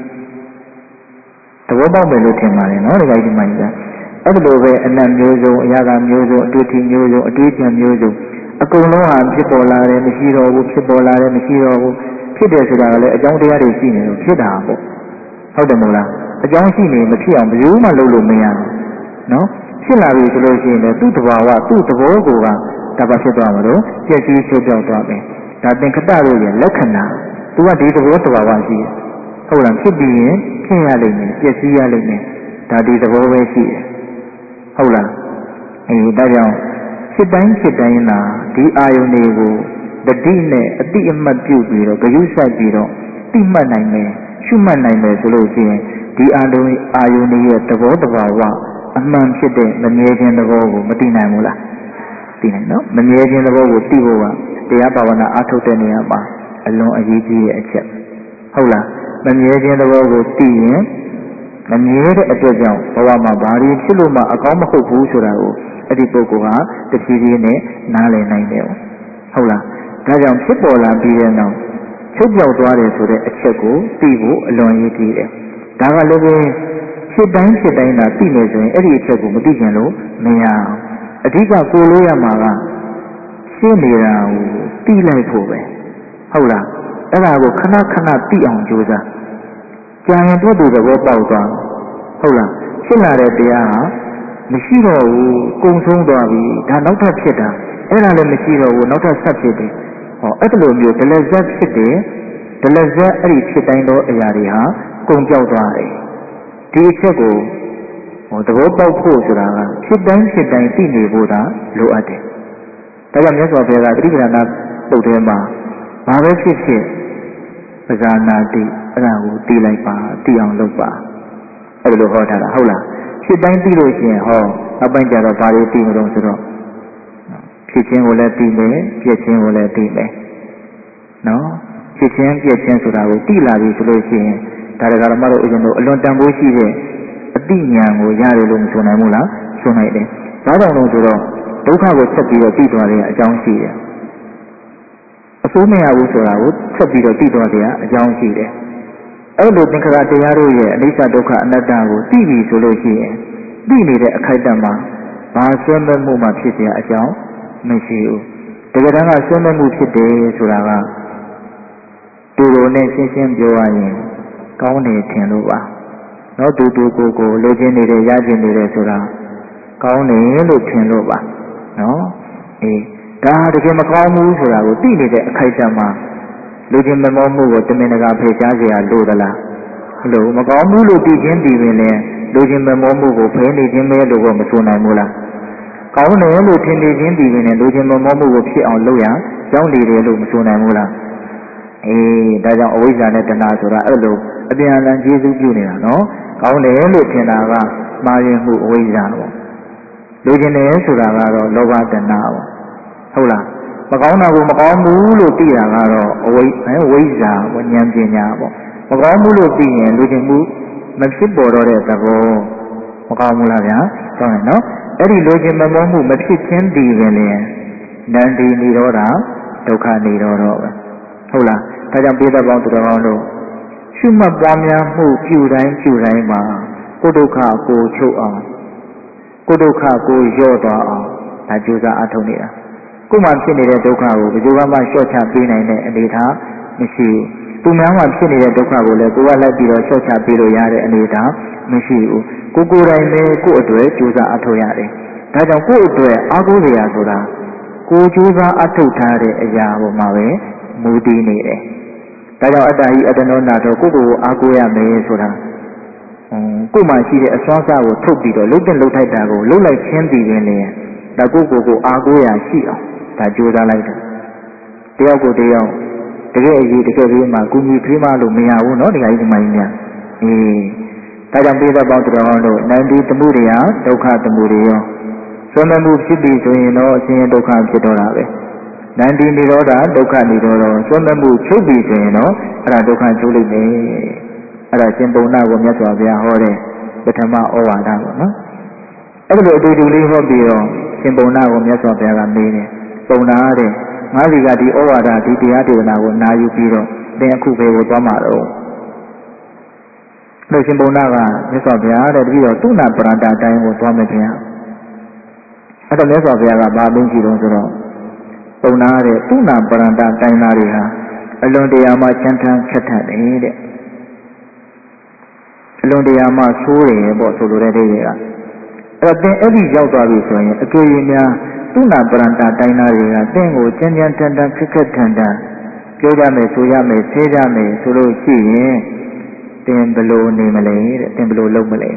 သဘောပေါက်မယ်လို့ထင်ပါတယ်နော်ဒီကိစ္စမှန်ကြအဲ့ဒီလိုပဲအနတ်မျိုးစုံအရာကမျိုးစုံအတွေ့အထိမျိုးစုံအတွေ့အကြုံမျိုးစုံအကုန်လုံးဟာဖြစ်ပေါ်လာတယ်မရှိတော့ဘူးဖြစ်ပေါ်လာတယ်မရှိတော့ဘူးဖြစ်တယ်ဆိုတာကလည်းအကြောင်းတရားတွေရှိနေလို့ဖြစ်တာပေါ့ဟုတ်တယ်မို့လားအကြောင်းရှိနေမဖြစ်အောင်ဘယ်လိုမှလုပ်လို့မရဘူးနော်ဖြစ်လာပြီဆိုလို့ရှိရင်လည်းသူ့တဘာဝသူ့သဘောကိုကဒါပါဖြစ်သွားမှာလို့ပြည့်စည်ချုပ်ပြောက်သွားမယ်ဒါသင်္ခတတို့ရဲ့လက္ခဏာသူကဒီသဘောတဘာဝရှိတယ်ဟုတ်လားဖြစ်ပြီးရင်ဖြစ်ရလိမ့်မယ်ပြည့်စည်ရလိမ့်မယ်ဒါဒီသဘောပဲရှိတယ်ဟုတ်လားဒါကြောင့်ဖြစ်တိုင်းသာဒီအာယုန်တွေကိုတတိနဲ့အတိအမှတ်ပြုပြီးတော့ဂရုစိုက်ပြီးတော့သိမှတ်နိုင်မယ်ရှုမှတ်နိုင်မယ်ဆိုလို့ရှိရင်ဒီအာယုန်တွေရဲ့သဘောတဘာဝအမှန်ဖြစ်တဲ့မမြဲခြင်းသဘောကိုမသိနိုင်ဘူးလားသိနိုင်နော်မမြဲခြင်းသဘောကိုသိဖို့ကတရားဘာဝနာအားထုတ်တဲ့နေရာမှာအလွန်အရေးကြီးတဲ့အချက်ဟုတ်လားမမြဲခြင်းသဘောကိုသိရင်မမြဲတဲ့အတွက်ကြောင့်ဘဝမှာဘာတွေဖြစ်လို့မှအကောင်းမဟုတ်ဘူးဆိုတာကိုအဲ့ဒီပုဂ္ဂိုလ်ဟာတဖြည်းဖြည်းနဲ့နားလည်နိုင်တယ်ဟုတ်လားဒါကြောင့်ဖြစ်ပေါ်လာပြီးတဲ့နောက်ချုပ်ပြောက်သွားတယ်ဆိုတဲ့အချက်ကိုသိဖို့အလွန်ရေးကြည့်တယ်ဒါကလည်းပဲဖြစ်တိုင်းသာသိနေဆိုရင်အဲ့ဒီအချက်ကိုမသိကြလို့မရအောင်အဓိကကိုလို့ရမှာကရှင်းနေတာကိုသိလိုက်ဖို့ပဲဟုတ်လားအဲ့ဒါကိုခဏသိအောင်ကြိုးစားကြာရင်တို့သဘောပေါက်သွားဟုတ်လားဖြစ်လာတဲ့တရားဟာမရှိတော့ဘူးကုံဆုံးသွားပြီဒါနောက်ထပ်ဖြစ်တာအဲ့ဒါလည်းမရှိတော့ဘူးနောက်ထပ်ဆက်ဖြစ်တယ်ဟောအဲ့လိုမျိုးဒလဇက်ဖြစ်တယ်ဒလဇက်အဲ့ဒီဖြစ်တိုင်းသောအရာတွေဟာကုန်ပြောက်သွားတယ်ဒီအချက်ကိုသဘောပေါက်ဖို့ဆိုတာကဖြစ်တိုင်းသိနေဖို့သာလိုအပ်တယ်ဒါကြောင့်မြတ်စွာဘုရားကသတိပဋ္ဌာန်ပုဒ်ထဲမှာဘာပဲဖြစ်ဖြစ်ပဇာနာတိအဲ့ဒါကိုသိလိုက်ပါသိအောင်လုပ်ပါအဲ့လိုဟောထားတာဟုတ်လားဖြစ်တိုင်းသိလို့ရှိရင်ဟောအပိုင်းကြတော့ဘာတွေသိမလို့ဆိုတော့ဖြစ်ခြင်းကိုလည်းသိမယ်ပြည့်ခြင်းကိုလည်းသိမယ်နော်ဖြစ်ခြင်းပြည့်ခြင်းဆိုတာကိုသိလာပြီဆိုလို့ရှိရင်ဒါရကဓမ္မတို့အရင်တို့အလွန်တန်ဖိုးရှိတဲ့အသိဉာဏ်ကိုရတယ်လို့မဆိုနိုင်ဘူးလားဆိုနိုင်တယ်ဒါကြောင့်လို့ဆိုတော့ဒုက္ခကိုဆက်ပြီးတော့သိသွားတဲ့အကြောင်းရှိတယ်အဆိုးမရဘူးဆိုတာကိုဆက်ပြီးတော့သိသွားတဲ့အကြောင်းရှိတယ်အဲ့လိုသင်္ခါရတရားတို့ရဲ့အနိစ္စဒုက္ခအနတ္တကိုသိပြီဆိုလို့ရှိရင်သိနေတဲ့အခိုက်အတန့်မှာဘာဆွဲမဲ့မှုမှဖြစ်เสียအကြောင်းမရှိဘူးတကယ်တမ်းကဆွဲမဲ့မှုဖြစ်တယ်ဆိုတာကတူတူနဲ့ရှင်းရှင်းပြောရရင်ကောင်းတယ်ထင်လို့ပါနော်တူတူကိုလိုချင်နေတယ်ရချင်နေတယ်ဆိုတာကောင်းတယ်လို့ထင်လို့ပါနော်အေးဒါတကယ်မကောင်းဘူးဆိုတာကိုသိနေတဲ့အခိုက်အတန့်မှာလူချင်းမမောမှုကိုတမင်တကာဖယ်ရှားเสียလို့သလားလို့မကောင်းဘူးလို့သိချင်းဒီပင်လည်းလူချင်းမမောမှုကိုဖယ်နေခြင်းပဲလို့မဆိုနိုင်ဘူးလားကောင်းတယ်လို့ထင်နေခြင်းဒီပင်လည်းလူချင်းမမောမှုကိုဖြစ်အောင်လုပ်ရကြောင်းနေတယ်လို့မဆိုနိုင်ဘူးလားအေးဒါကြောင့်အဝိဇ္ဇာနဲ့တဏှာဆိုတာအဲ့လိုအပြန်အလှန်ကျေးဇူးပြုနေတာနော်ကောင်းတယ်လို့ထင်တာကမှားရင်မှုအဝိဇ္ဇာပေါ့လူချင်းတယ်ဆိုတာကတော့လောဘတဏှာပေါ့ဟုတ်လားမကောင်းတာကိုမကောင်းဘူးလို့သိတာကတော့ဝိဇ္ဇာဉာဏ်ပညာပေါ့မကောင်းဘူးလို့သိရင်လူချင်းမှုမဖြစ်ပေါ်တော့တဲ့သဘောမကောင်းဘူးလားဗျာဟုတ်တယ်နော်အဲ့ဒီလူချင်းမမောမှုမဖြစ်ခြင်းဒီပင်လည်းနန္ဒီនិရောဓဒုက္ခនិရောဓပဲဟုတ်လားဒါကြောင့်ပိဋကပေါင်းသူတော်ကောင်းတို့ရှုမှတ်ပွားများမှုပြုတိုင်းမှာကိုယ်ဒုက္ခကိုချုပ်အောင်ကိုယ်ဒုက္ခကိုလျော့သွားအောင်ဒါကြိုးစားအထောက်နေတာကိုယ်မှဖြစ်နေတဲ့ဒုက္ခကိုဘယ်သူမှလျှော့ချပေးနိုင်တဲ့အနေအထားမရှိဘူး။သူများမှဖြစ်နေတဲ့ဒုက္ခကိုလည်းကိုယ်ကလိုက်ပြီးတော့လျှော့ချပေးလို့ရတဲ့အနေအထားမရှိဘူး။ကိုယ်တိုင်ပဲကိုယ့်အတွက်ကြိုးစားအထောက်ရတယ်။ဒါကြောင့်ကိုယ့်အတွက်အားကိုးစရာဆိုတာကိုယ်ကြိုးစားအထောက်ထားတဲ့အရာပေါ်မှာပဲမူတည်နေတယ်။ဒါကြောင့်အတ္တဟိအတ္တနောနာတော့ကိုယ့်ကိုယ်အားကိုးရမယ်ဆိုတာကိုယ်မှရှိတဲ့အစွမ်းစားကိုထုတ်ပြီးတော့လှုပ်တဲ့လှုပ်ထိုက်တာကိုလှုပ်လိုက်ချင်းပြီးရင်လည်းဒါကိုယ်အားကိုးရရှိအောင်ဒါကြိုးစားလိုက်တယ်တယောက်ကိုတယောက်တကယ်အရေးတကယ်ပြီးမှကုညီဖေးမလို့မရဘူးเนาะဒီဟာကြီးဒီမှကြီးများဒါကြောင့်ပိဋကပေါင်းတော်တို့နန္ဒီသမှုတရားဒုက္ခသမှုတွေရောဆွမ်းမမှုဖြစ်ပြီးဆိုရင်တော့အရှင်ဒုက္ခဖြစ်တော့တာပဲနန္ဒီនិရောဓဒုက္ခនិရောဓဆွမ်းမမှုချုပ်ပြီးဆိုရင်တော့အဲ့ဒါဒုက္ခချုပ်လိမ့်မယ်အဲ့ဒါရှင်ပုံနာကိုမြတ်စွာဘုရားဟောတဲ့ပထမဩဝါဒပေါ့နော်အဲ့ဒါလိုအတူတူလေးဟောပြီးတော့ရှင်ပုံနာကိုမြတ်စွာဘုရားကမေးတယ်ပုံနာတဲ့ငါးစီကဒီဩဝါဒဒီတရားဒေသနာကိုနာယူပြီးတော့သင်အခုပဲကိုသွားမှာတော့လို့ရှင်ပုံနာကမြတ်စွာဘုရားတဲ့တပည့်တော်သူနာပရန္တအတိုင်းကိုသွားမယ်ခင်ဗျာအဲ့တော့မြတ်စွာဘုရားကဘာသိကြည့်တော့ဆိုတော့ပုံနာတဲ့သူနာပရန္တတိုင်းသားတွေဟာအလွန်တရာမှချမ်းသာခက်ထက်တယ်တဲ့အလွန်တရာမှဆိုးတယ်ပေါ့ဆိုလိုတဲ့အိဗေကအဲ့တော့သင်အဲ့ဒီရောက်သွားပြီဆိုရင်အကျေရင်များသူနာပရန္တတိုင်းသားတွေကသင်ကိုကြမ်းကြမ်းတန်တန်ခက်ခက်ထန်ထန်ပြောကြမယ်ဆိုရမယ်ဆဲကြမယ်ဆိုလို့ရှိရင်သင်ဘယ်လိုနေမလဲတဲ့သင်ဘယ်လိုလုပ်မလဲ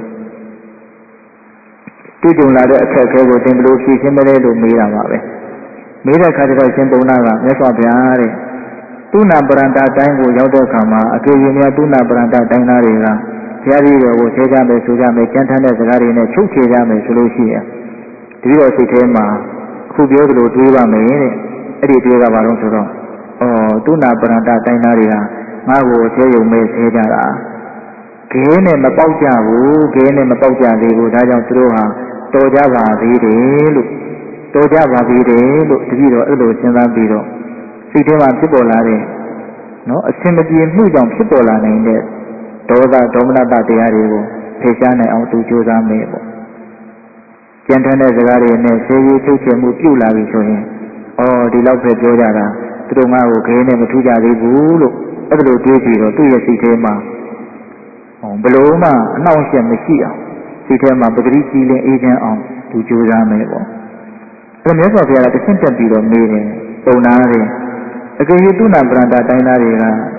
တွေ့ကြုံလာတဲ့အခက်အခဲကိုသင်ဘယ်လိုဖြေရှင်းမလဲလို့မေးတာပါပဲမေးတဲ့အခါကျတော့ရှင်ပုံနာကမြတ်စွာဘုရားတဲ့သူနာပရန္တတိုင်းကိုရောက်တဲ့အခါမှာအကျေရင်များသူနာပရန္တတိုင်းသားတွေကဘုရားကြီးတော်ကိုဆဲကြမယ်ဆိုကြမယ်ကြမ်းထမ်းတဲ့စကားတွေနဲ့ချုပ်ချယ်ကြမယ်ဆိုလို့ရှိရင်တပည့်တော်စိတ်ထဲမှာခုပြောသလိုတွေးပါမယ်တဲ့အဲ့ဒီတွေးကဘာလို့ဆိုတော့သူနာပရန္တတိုင်းသားတွေဟာငါ့ကိုဆဲယုံမဲ့ဆဲကြတာခဲနဲ့မပေါက်ကြဘူးခဲနဲ့မပေါက်ကြသေးဘူးဒါကြောင့်သူတို့ဟာတော်ကြပါသေးတယ်လို့တော်ကြပါသေးတယ်လို့တပည့်တော်အဲ့လိုစဉ်းစားပြီးတော့စိတ်ထဲမှာဖြစ်ပေါ်လာတဲ့နော်အစင်မပြေမှုကြောင့်ဖြစ်ပေါ်လာနိုင်တဲ့ဒေါသဒေါမနတတရားတွေကိုဖယ်ရှားနိုင်အောင်သူကြိုးစားမယ်ပေါ့ကြံထမ်းတဲ့စကားတွေနဲ့ဆေးရည်ထုတ်ချင်မှုပြုလာပြီဆိုရင်ဒီလောက်ပဲပြောကြတာသူတို့ငါ့ကိုခဲနဲ့မထူးကြသေးဘူးလို့အဲ့ဒါလိုတွေးပြီးတော့သူ့ရဲ့စိတ်ထဲမှာဘလို့မှအနှောင့်အယှက်မရှိအောင်စိတ်ထဲမှာပဂရိကြည်လင်အေးချမ်းအောင်သူကြိုးစားမယ်ပေါ့အဲ့မြတ်စွာဘုရားကတဆင့်တက်ပြီးတော့မေးတယ်ပုံနာတယ်အကယ်၍သူနာပရန္တတိုင်းသားတွေက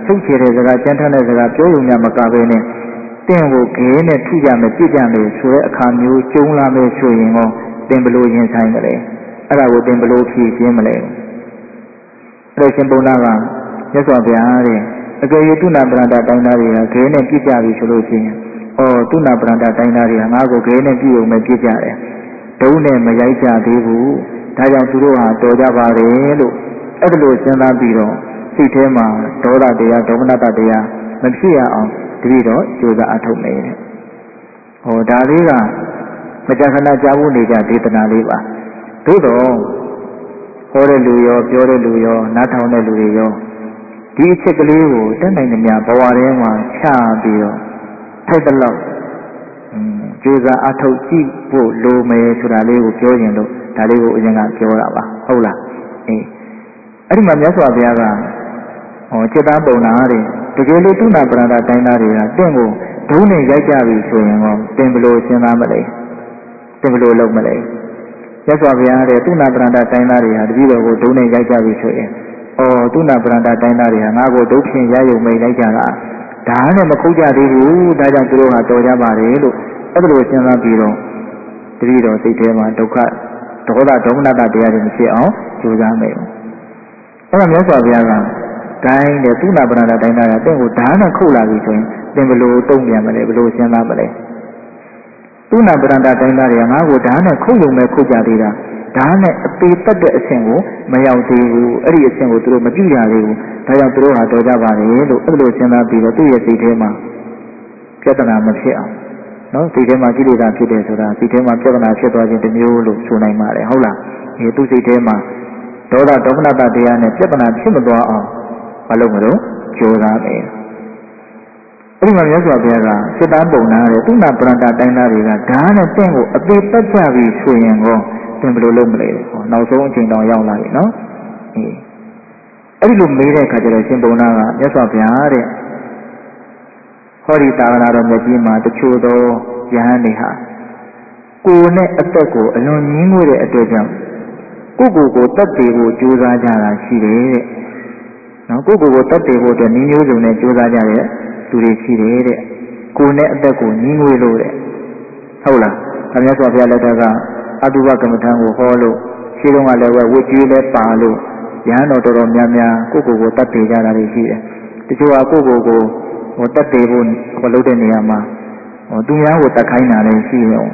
ချုပ်ချယ်တဲ့စကားကြမ်းထမ်းတဲ့စကားပြောရုံနဲ့မကဘဲနဲ့တင့်ကိုခဲနဲ့ထိကြမယ်ပြစ်ကြမယ်ဆိုတဲ့အခါမျိုးကျုံလာမယ်ဆိုရင်ရောတင်ဘလို့ရင်ဆိုင်မလဲအဲ့ဒါကိုတင်ဘလို့ဖြည့်ရှင်းမလဲအဲ့ရှင်ဘုရားကမြတ်စွာဘုရားတဲ့အကယ်၍တုဏပရန္တတိုင်းသားတွေကခဲနဲ့ပြစ်ကြပြီဆိုလို့ရှိရင်တုဏပရန္တတိုင်းသားတွေကငါ့ကိုခဲနဲ့ပြစ်ုံပဲပြစ်ကြတယ်ဒုံးနဲ့မရိုက်ကြသေးဘူးဒါကြောင့်သူတို့ဟာတော်ကြပါတယ်လို့အဲ့ဒါလို့စဉ်းစားပြီးတော့စိတ်ထဲမှာဒေါသတရားဒေါမနတတရားမဖြစ်ရအောင်တတိတော့ကြိုးစားအထုတ်နေတဲ့ဒါလေးကမကြာခဏကြားဖို့နေကြဒေသနာလေးပါသို့တော့ဟောတဲ့လူရောပြောတဲ့လူရောနားထောင်တဲ့လူတွေရောဒီအချက်ကလေးကိုတက်နိုင်သမျှဘဝထဲမှာချပြီးတော့ထိုက်တဲ့လောက်ကြိုးစားအထုတ်ကြည့်ဖို့လိုမယ်ဆိုတာလေးကိုပြောရင်လို့ဒါလေးကိုအရင်ကပြောတာပါဟုတ်လားအဲ့ဒီမှာမြတ်စွာဘုရားကจิตပုံနာတဲ့တကယ်လို့တုဏပရန္တတိုင်းသားတွေကတင့်ကိုဒုံးနဲ့ရိုက်ကြပြီဆိုရင်တော့တင်ဘလို့စဉ်းစားမလဲတင်ဘလို့လုပ်မလဲမြတ်စွာဘုရားတဲ့တုဏပရန္တတိုင်းသားတွေဟာတပည့်တော်ကိုဒုံးနဲ့ရိုက်ကြပြီဆိုရင်တုဏပရန္တတိုင်းသားတွေဟာငါ့ကိုဒုက္ခရရုံမိတ်လိုက်ကြတာဒါနဲ့မခုတ်ကြသေးဘူးဒါကြောင့်သူတို့ဟာတော်ကြပါတယ်လို့အဲ့ဒါလိုစဉ်းစားပြီးတော့တပည့်တော်စိတ်ထဲမှာဒုက္ခဒေါသဒေါမနတတရားတွေမဖြစ်အောင်ကြိုးစားမယ်အဲ့ဒါမြတ်စွာဘုရားကတိုင်းတဲ့တုဏပရန္တတိုင်းသားကတင့်ကိုဓာတ်နဲ့ခုတ်လာပြီဆိုရင်သင်ဘလို့တုံ့ပြန်မလဲဘလို့စဉ်းစားမလဲတုဏပရန္တတိုင်းသားတွေကငါ့ကိုဓာတ်နဲ့ခုတ်ရုံပဲခုတ်ကြသေးတာဓာတ်နဲ့အသေးတက်တဲ့အဆင့်ကိုမရောက်သေးဘူးအဲ့ဒီအဆင့်ကိုသူတို့မပြုကြသေးဘူးဒါကြောင့်သူတို့ဟာတော်ကြပါတယ်လို့အဲ့လိုစဉ်းစားပြီးတော့သူ့ရဲ့စိတ်ထဲမှာပြဿနာမဖြစ်အောင်နော်စိတ်ထဲမှာကိလေသာဖြစ်တယ်ဆိုတာစိတ်ထဲမှာပြဿနာဖြစ်သွားခြင်းတစ်မျိုးလို့ဆိုနိုင်ပါတယ်ဟုတ်လားသူ့စိတ်ထဲမှာဒေါသဒေါမနတတရားနဲ့ပြဿနာဖြစ်မသွားအောင်မလုပ်မလို့ကြိုးစားမယ်အဲ့ဒီမှာမြတ်စွာဘုရားကစိတ်တန်းပုံနာတဲ့တုဏပရန္တတိုင်းသားတွေကဓာတ်နဲ့တင့်ကိုအသေးတက်ကြပြီဆိုရင်ကောသင်ဘယ်လိုလုပ်မလဲနောက်ဆုံးအချိန်တောင်ရောက်လာပြီနော်အဲ့ဒီလိုမေးတဲ့အခါကျတော့ရှင်ဘုံနာကမြတ်စွာဘုရားတဲ့ဟောဒီသာသနာတော်မြတ်ကြီးမှာတချို့သောယဟန်တွေဟာကိုယ်နဲ့အသက်ကိုအလွန်ငြင်းငွေ့တဲ့အတွက်ကြောင့်ကိုယ်တတ်တည်ဖို့ကြိုးစားကြတာရှိတယ်တဲ့နော်ကိုယ်တတ်တည်ဖို့အတွက်နည်းမျိုးစုံနဲ့ကြိုးစားကြတဲ့လူတွေရှိတယ်တဲ့ကိုယ်နဲ့အသက်ကိုငြင်းငွေ့လို့တဲ့ဟုတ်လားဒါမြတ်စွာဘုရားလက်ထက်ကအတုဝကမ္မထံကိုဟောလို့ရှင်းတော့ကလည်းဝတ်ကြီးလဲပါလို့ယဟန်တော်တော်များများကိုတတ်တည်ကြတာတွေရှိတယ်တချို့ကကိုတတ်တည်ဖို့ဟောလုပ်တဲ့နေရာမှာသူများကိုတတ်ခိုင်းတာလည်းရှိတယ်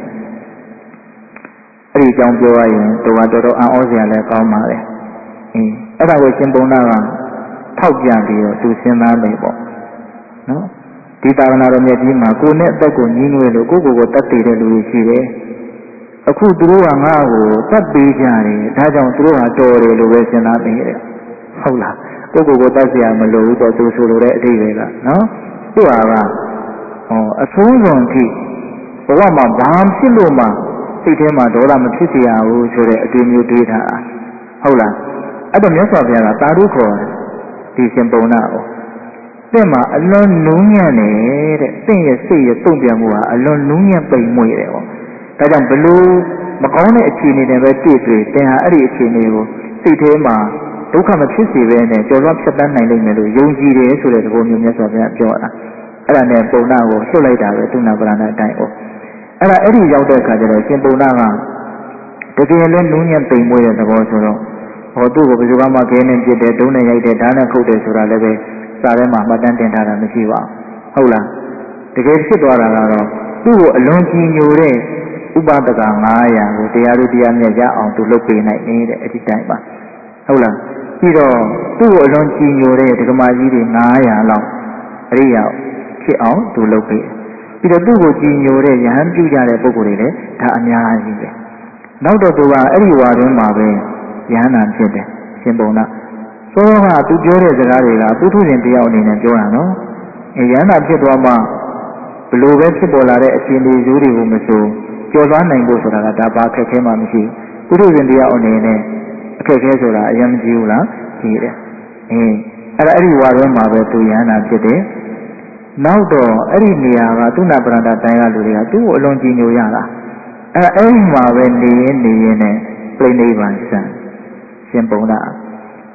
အဲ့ဒီအကြောင်းပြောရရင်တော်တော်အံ့ဩစရာလည်းကောင်းပါတယ်အဲ့ဒါကိုရှင်ဘုံနာကထောက်ပြပြီးတော့သူစဉ်းစားမယ်ပေါ့နော်ဒီသာသနာတော်မြတ်ကြီးမှာကိုယ်နဲ့အသက်ကိုညီးငွေလို့ကိုတတ်တည်တဲ့လူတွေရှိတယ်အခုသူတို့ကငါ့ကိုတတ်ပေးကြတယ်ဒါကြောင့်သူတို့ဟာတော်တယ်လို့ပဲစဉ်းစားနေတယ်ဟုတ်လားကိုတတ်เสียမလို့တော့သူဆိုလိုတဲ့အဓိပ္ပာယ်ကနော်သူဟာကအဆုံးစွန်ထိဘဝမှာဘာဖြစ်လို့မှစိတ်ထဲမှာဒေါသမဖြစ်เสียဘူးဆိုတဲ့အတွေ့မျိုးတွေးထားတာဟုတ်လားအဲ့တော့မြတ်စွာဘုရားကသာဓုခေါ်ဒီရှင်ပုံနာကိုတင့်မှာအလွန်နူးညံ့နေတဲ့တင့်ရဲ့စိတ်ရဲ့တုံ့ပြန်မှုဟာအလွန်နူးညံ့ပိန်မွေ့တယ်ပေါ့ဒါကြောင့်ဘလို့မကောင်းတဲ့အခြေအနေတွေပဲတွေ့တင်ဟာအဲ့ဒီအခြေအနေကိုစိတ်ထဲမှာဒုက္ခမဖြစ်စေဘဲနဲ့ကျော်လွှတ်ဖြတ်တန်းနိုင်လိမ့်မယ်လို့ယုံကြည်တယ်ဆိုတဲ့သဘောမျိုးမြတ်စွာဘုရားပြောတာအဲ့ဒါနဲ့ပုံနာကိုလှုပ်လိုက်တာပဲတုဏပရန္တအတိုင်းပေါ့အဲ့ဒီရောက်တဲ့အခါကျတော့ရှင်ပုံနာကတကယ်လည်းနူးညံ့ပိန်မွေ့တဲ့သဘောဆိုတော့သူ့ကိုဘယ်သူမှခဲနဲ့ပြစ်တယ်ဒုံးနဲ့ရိုက်တယ်ဓာတ်နဲ့ခုတ်တယ်ဆိုတာလည်းပဲစာထဲမှာမှတ်တမ်းတင်ထားတာမရှိပါဘူးဟုတ်လားတကယ်ဖြစ်သွားတာကတော့သူ့ကိုအလွန်ကြီးညိုတဲ့ဥပဒက900ကိုတရားတို့တရားမြတ်ရအောင်သူလုပ်ပေးနိုင်နေတဲ့အဲ့ဒီတိုင်းပါဟုတ်လားပြီးတော့သူ့ကိုအလွန်ကြီးညိုတဲ့ဒကမာကြီးတွေ900လောက်အရိယာဖြစ်အောင်သူလုပ်ပေးပြီးတော့သူ့ကိုကြီးညိုတဲ့ယဟန်ပြုကြတဲ့ပုဂ္ဂိုလ်တွေလည်းဒါအများကြီးပဲနောက်တော့သူကအဲ့ဒီဝါတွင်မှာပဲယဟန်နာဖြစ်တယ်ရှင်ဘုံနာသောကသူပြောတဲ့စကားတွေကပုထုဇဉ်တယောက်အနေနဲ့ပြောတာနော်ယဟန်နာဖြစ်သွားမှဘလို့ပဲဖြစ်ပေါ်လာတဲ့အရှင်ဒီဇိုးတွေကိုမဆိုကျော်လွှားနိုင်ဖို့ဆိုတာကဒါပါခက်ခဲမှမရှိဘူးပုထုဇဉ်တယောက်အနေနဲ့အခက်ခဲဆိုတာအရင်မကြည့်ဘူးလားကြည့်တယ်အဲ့ဒီဝါတွင်မှာပဲသူယဟန်နာဖြစ်တယ်နောက်တော့အဲ့ဒီနေရာကသုဏပရန္တတိုင်းကလူတွေကသူ့ကိုအလွန်ကြည်ညိုရတာအဲ့ဒီမှာပဲနေရင်နဲ့ပြိဋိနိဗ္ဗာန်ဆံရှင်ပုံနာ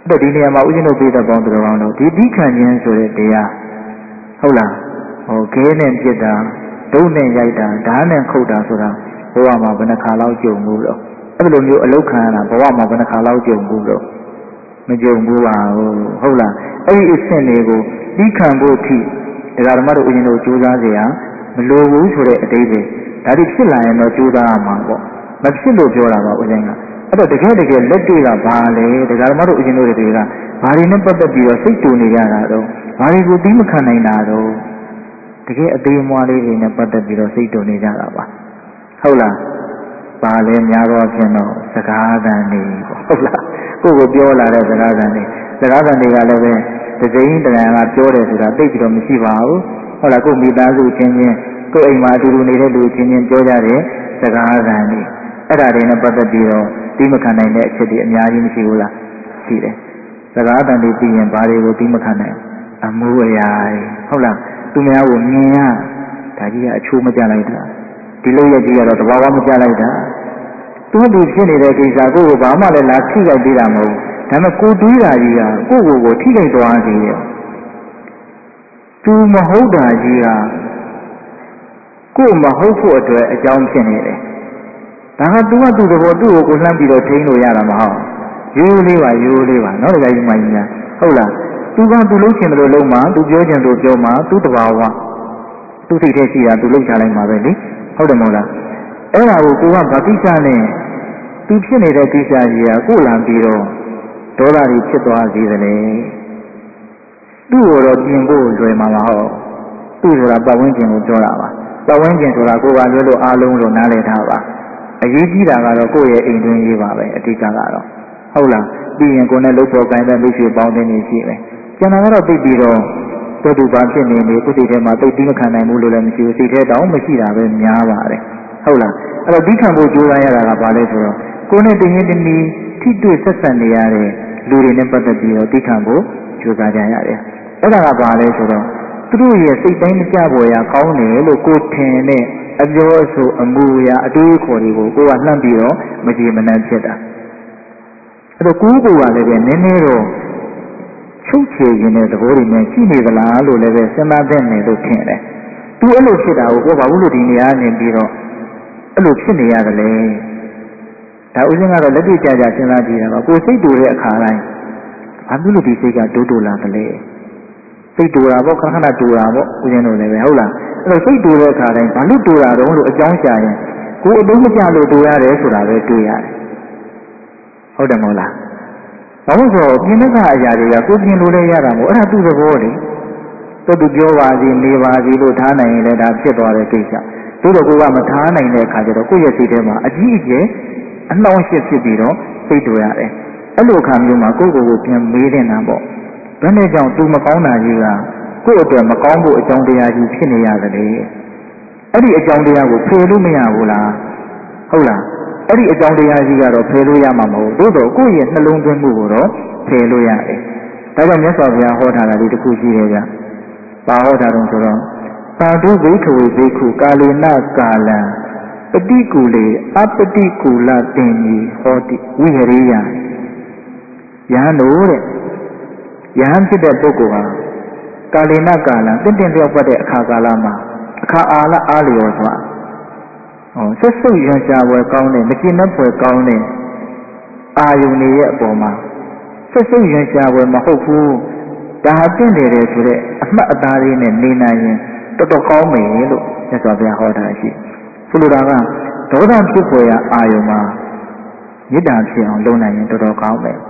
အဲ့ဒီနေရာမှာဦးဇင်းတို့ပြတဲ့ပေါင်းတော်ကောင်းတို့ဒီတိခံခြင်းဆိုတဲ့တရားဟုတ်လားဟိုခဲနဲ့ပြစ်တာဒုတ်နဲ့ရိုက်တာဓာတ်နဲ့ခုတ်တာဆိုတာဘဝမှာဘယ်နှခါလောက်ကြုံဘူးတော့အဲ့လိုမျိုးအလုခံရတာဘဝမှာဘယ်နှခါလောက်ကြုံဘူးတော့မကြုံဘူးပါဘူးဟုတ်လားအဲ့ဒီအဆင့်တွေကိုတိခံဖို့ထိဒကာဓမ္မတို့ဦးဇင်းတို့ကြိုးစားကြရမလိုဘူးဆိုတဲ့အတိတ်ပဲဒါဒီဖြစ်လာရင်တော့ကြိုးစားရမှာပေါ့မဖြစ်လို့ပြောတာပါဦးဇင်းကအဲ့တော့တကယ်လက်တွေ့ကဘာလဲဒကာဓမ္မတို့ဦးဇင်းတို့တွေကဘာတွေနဲ့ပတ်သက်ပြီးတော့စိတ်တူနေကြတာတော့ဘာတွေကိုသိမခံနိုင်တာတော့တကယ်အသေးအမွှားလေးတွေနဲ့ပတ်သက်ပြီးတော့စိတ်တူနေကြတာပါဟုတ်လားပါလဲများတော့ဖြင့်တော့စကားသံနေဟုတ်လားကိုယ်ကိုပြောလာတဲ့စကားသံတွေကလည်းပဲတစ်စိမ်းတရံကပြောတယ်ဆိုတာသိပြီးတော့မရှိပါဘူးဟုတ်လားကိုယ်မိသားစုချင်းချင်းကိုယ်အိမ်မှာအတူတူနေတဲ့လူချင်းချင်းပြောကြတဲ့စကားသံတွေအဲ့ဒါတွေနဲ့ပတ်သက်ပြီးတော့သိမခံနိုင်တဲ့အချက်တွေအများကြီးမရှိဘူးလားရှိတယ်စကားသံတွေသိရင်ဘာတွေကိုသိမခံနိုင်အမှုအရာဟုတ်လားသူများကိုမြင်ရဒါကြီးကအချိုးမကြလိုက်တာဒီလိုရကြီးကတော့တဘာဝမကြလိုက်တာသူဖြစ်နေတဲ့ကိစ္စကိုဘာမှလည်းလာထိခိုက်သေးတာမဟုတ်ဒါပေမဲ့ကိုတွေးတာကြီးကကိုထိခိုက်သွားစေတယ်သူမဟုတ်တာကြီးကကိုမဟုတ်ဖို့အတွက်အကြောင်းဖြစ်နေတယ်ဒါကသူ့သဘောသူ့ကိုလှမ်းပြီးတော့ထိန်းလို့ရတာမဟုတ်ရိုးလေးပါနော်တကယ်ကြီးမှကြီးများဟုတ်လားသူကသူလုံးချင်တယ်လို့လုံးမှာသူပြောချင်လို့ပြောမှာသူ့တဘာဝသူ့စိတ်ထဲရှိတာသူလုံးချလိုက်မှာပဲလေဟုတ်တယ်မဟုတ်လားအဲ့ဒါကိုကဘာကိစ္စနဲ့သူဖြစ်နေတဲ့ကိစ္စကြီးကကိုလံပြီးတော့ဒေါသတွေဖြစ်သွားစေတယ်လေသူ့ကိုတော့ပြင်ဖို့လွယ်မှာမဟုတ်သူ့ဆိုတာပတ်ဝန်းကျင်ကိုပြောတာပါပတ်ဝန်းကျင်ဆိုတာကိုယ်ကလွဲလို့အားလုံးလို့နားလည်ထားပါအရေးကြီးတာကတော့ကိုယ့်ရဲ့အိမ်တွင်းရေးပါပဲအဓိကကတော့ဟုတ်လားပြီးရင်ကိုယ်နဲ့လှုပ်ဖို့ကိုင်းတဲ့မိတ်ဆွေပေါင်းတဲ့နေရှိမယ်ကျွန်တော်ကတော့သိပြီးတော့သူဘာဖြစ်နေနေကိုယ်စိတ်ထဲမှာသိပြီးမခံနိုင်ဘူးလို့လည်းမရှိဘူးစိတ်ထဲတောင်မရှိတာပဲများပါတယ်ဟုတ်လားအဲ့တော့ဒီခံဖို့ကြိုးစားရတာကဘာလဲဆိုတော့ကိုယ်နဲ့တင်းရင်တင်းပြီးထိတွေ့ဆက်ဆံနေရတဲ့လူတွေနဲ့ပတ်သက်ပြီးတော့ဒီခံဖို့ကြိုးစားကြရတယ်အဲ့ဒါကဘာလဲဆိုတော့သူတို့ရဲ့စိတ်တိုင်းမကြပေါ်ရကောင်းတယ်လို့ကိုထင်တဲ့အပြောအဆိုအမူအရာအတွေးအခေါ်တွေကိုကိုကလှမ်းပြီးတော့မကြည်မနှံဖြစ်တာအဲ့တော့ကိုယ်ကလည်းပဲနည်းနည်းတော့ချုပ်ချယ်ခြင်းတဲ့သဘောတွေနဲ့ရှိနေသလားလို့လည်းပဲစဉ်းစားသင့်တယ်လို့ထင်တယ်သူအဲ့လိုဖြစ်တာကိုဘာလို့ဒီနေရာနေပြီးတော့အဲ့လိုဖြစ်နေရတယ်လဲဒါဥစဉ်ကတော့လက်တွေ့ကြကြစဉ်းစားကြည့်တာပါကိုယ်စိတ်တူတဲ့အခါတိုင်းဘာဖြစ်လို့ဒီစိတ်ကတိုးလာသလဲစိတ်တူတာပေါ့ခဏတူတာပေါ့ဥစဉ်တို့လည်းပဲဟုတ်လားအဲ့တော့စိတ်တူတဲ့အခါတိုင်းဘာလို့တူတာတော့လို့အကြောင်းရှာရင်ကိုယ်အတုံးမကြလို့တူရတယ်ဆိုတာပဲတွေ့ရတယ်ဟုတ်တယ်မဟုတ်လားဘာလို့ဆိုတော့ပြင်တဲ့အရာတွေကကိုယ်ပြင်လို့လည်းရတာမို့အဲ့ဒါသူ့သဘောလေသူပြောပါစီနေပါစီလို့ထားနိုင်ရင်လည်းဒါဖြစ်သွားတဲ့ကိစ္စသို့တော့ကိုကမထားနိုင်တဲ့အခါကျတော့ကိုယ့်ရဲ့စိတ်ထဲမှာအကြီးအကျယ်အနှောင့်အယှက်ဖြစ်ပြီးတော့စိတ်တူရတယ်အဲ့လိုအခါမျိုးမှာကိုယ့်ကိုယ်ပြန်မေးနေတာပေါ့ဘယ်နဲ့ကြောင့်သူမကောင်းတာကြီးကကိုယ့်အတွက်မကောင်းဖို့အကြောင်းတရားကြီးဖြစ်နေရတယ်လေအဲ့ဒီအကြောင်းတရားကိုဖယ်လို့မရဘူးလားဟုတ်လားအဲ့ဒီအကြောင်းတရားကြီးကတော့ဖယ်လို့ရမှာမဟုတ်သို့တော့ကိုယ့်ရဲ့နှလုံးသွင်းမှုကိုတော့ဖယ်လို့ရတယ်ဒါကြောင့်မြတ်စွာဘုရားဟောထားတာဒီတစ်ခုရှိတယ်ဗျပါဟောတာတော့ဆိုတော့သာဓုဘိက္ခဝေဘိက္ခုကာလေနကာလံပတိကူလေအပတိကူလတင်ကြီးဟောတိဝိဟရိယယဟန်တို့တဲ့ယဟန်ဖြစ်တဲ့ပုဂ္ဂိုလ်ဟာကာလေနကာလံတင့်လျောက်ပတ်တဲ့အခါကာလမှာအခါအာလအားလျော်စွာဆက်စုပ်ရံရှားပွဲကောင်းတဲ့မကျင်တဲ့ပွဲကောင်းတဲ့အာယုန်ရဲ့အပေါ်မှာဆက်စုပ်ရံရှားပွဲမဟုတ်ဘူးဒါဟာတင့်တယ်ဆိုတဲ့အမှတ်အသားလေးနဲ့နေနိုင်ရင်တော်တော်ကောင်းမယ်လို့မြတ်စွာဘုရားဟောတာရှိဆိုလိုတာကဒေါသဖြစ်ပွဲရာအာယုန်မှာမေတ္တာဖြစ်အောင်လုပ်နိုင်ရင်တော်တော်ကောင်းမယ်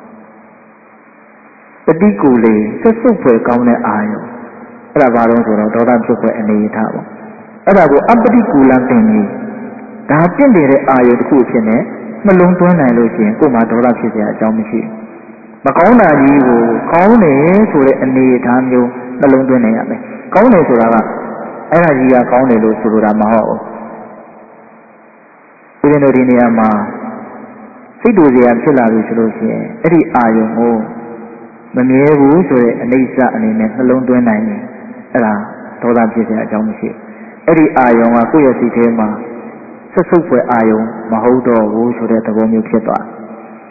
ပฏิကူလေဆက်စုပ်ပွဲကောင်းတဲ့အာယုန်အဲ့ဒါဘာလို့ဆိုတော့ဒေါသဖြစ်ပွဲအနေထားပေါ့အဲ့ဒါကိုအပတိကူလံတင်ကြီးဒါတင့်တယ်အာယုန်တစ်ခုဖြစ်နေနှလုံးသွင်းနိုင်လို့ရှိရင်ကိုယ်မှာဒေါသဖြစ်စရာအကြောင်းမရှိမကောင်းတာကြီးကိုကောင်းတယ်ဆိုတဲ့အနေအထားမျိုးနှလုံးသွင်းနိုင်ရမယ်ကောင်းတယ်ဆိုတာကအဲ့ဒါကြီးကကောင်းတယ်လို့ဆိုလိုတာမဟုတ်ဘူးဒီလိုဒီနေရာမှာစိတ်တူစရာဖြစ်လာပြီဆိုလို့ရှိရင်အဲ့ဒီအာယုန်ကိုမမြဲဘူးဆိုတဲ့အနေအထားအနေနဲ့နှလုံးသွင်းနိုင်ရင်အဲ့ဒါဒေါသဖြစ်စရာအကြောင်းမရှိအဲ့ဒီအာယုံကကိုယ့်ရဲ့စိတ်ထဲမှာဆက်စုပ်ဖွယ်အာယုံမဟုတ်တော့ဘူးဆိုတဲ့သဘောမျိုးဖြစ်သွားဒ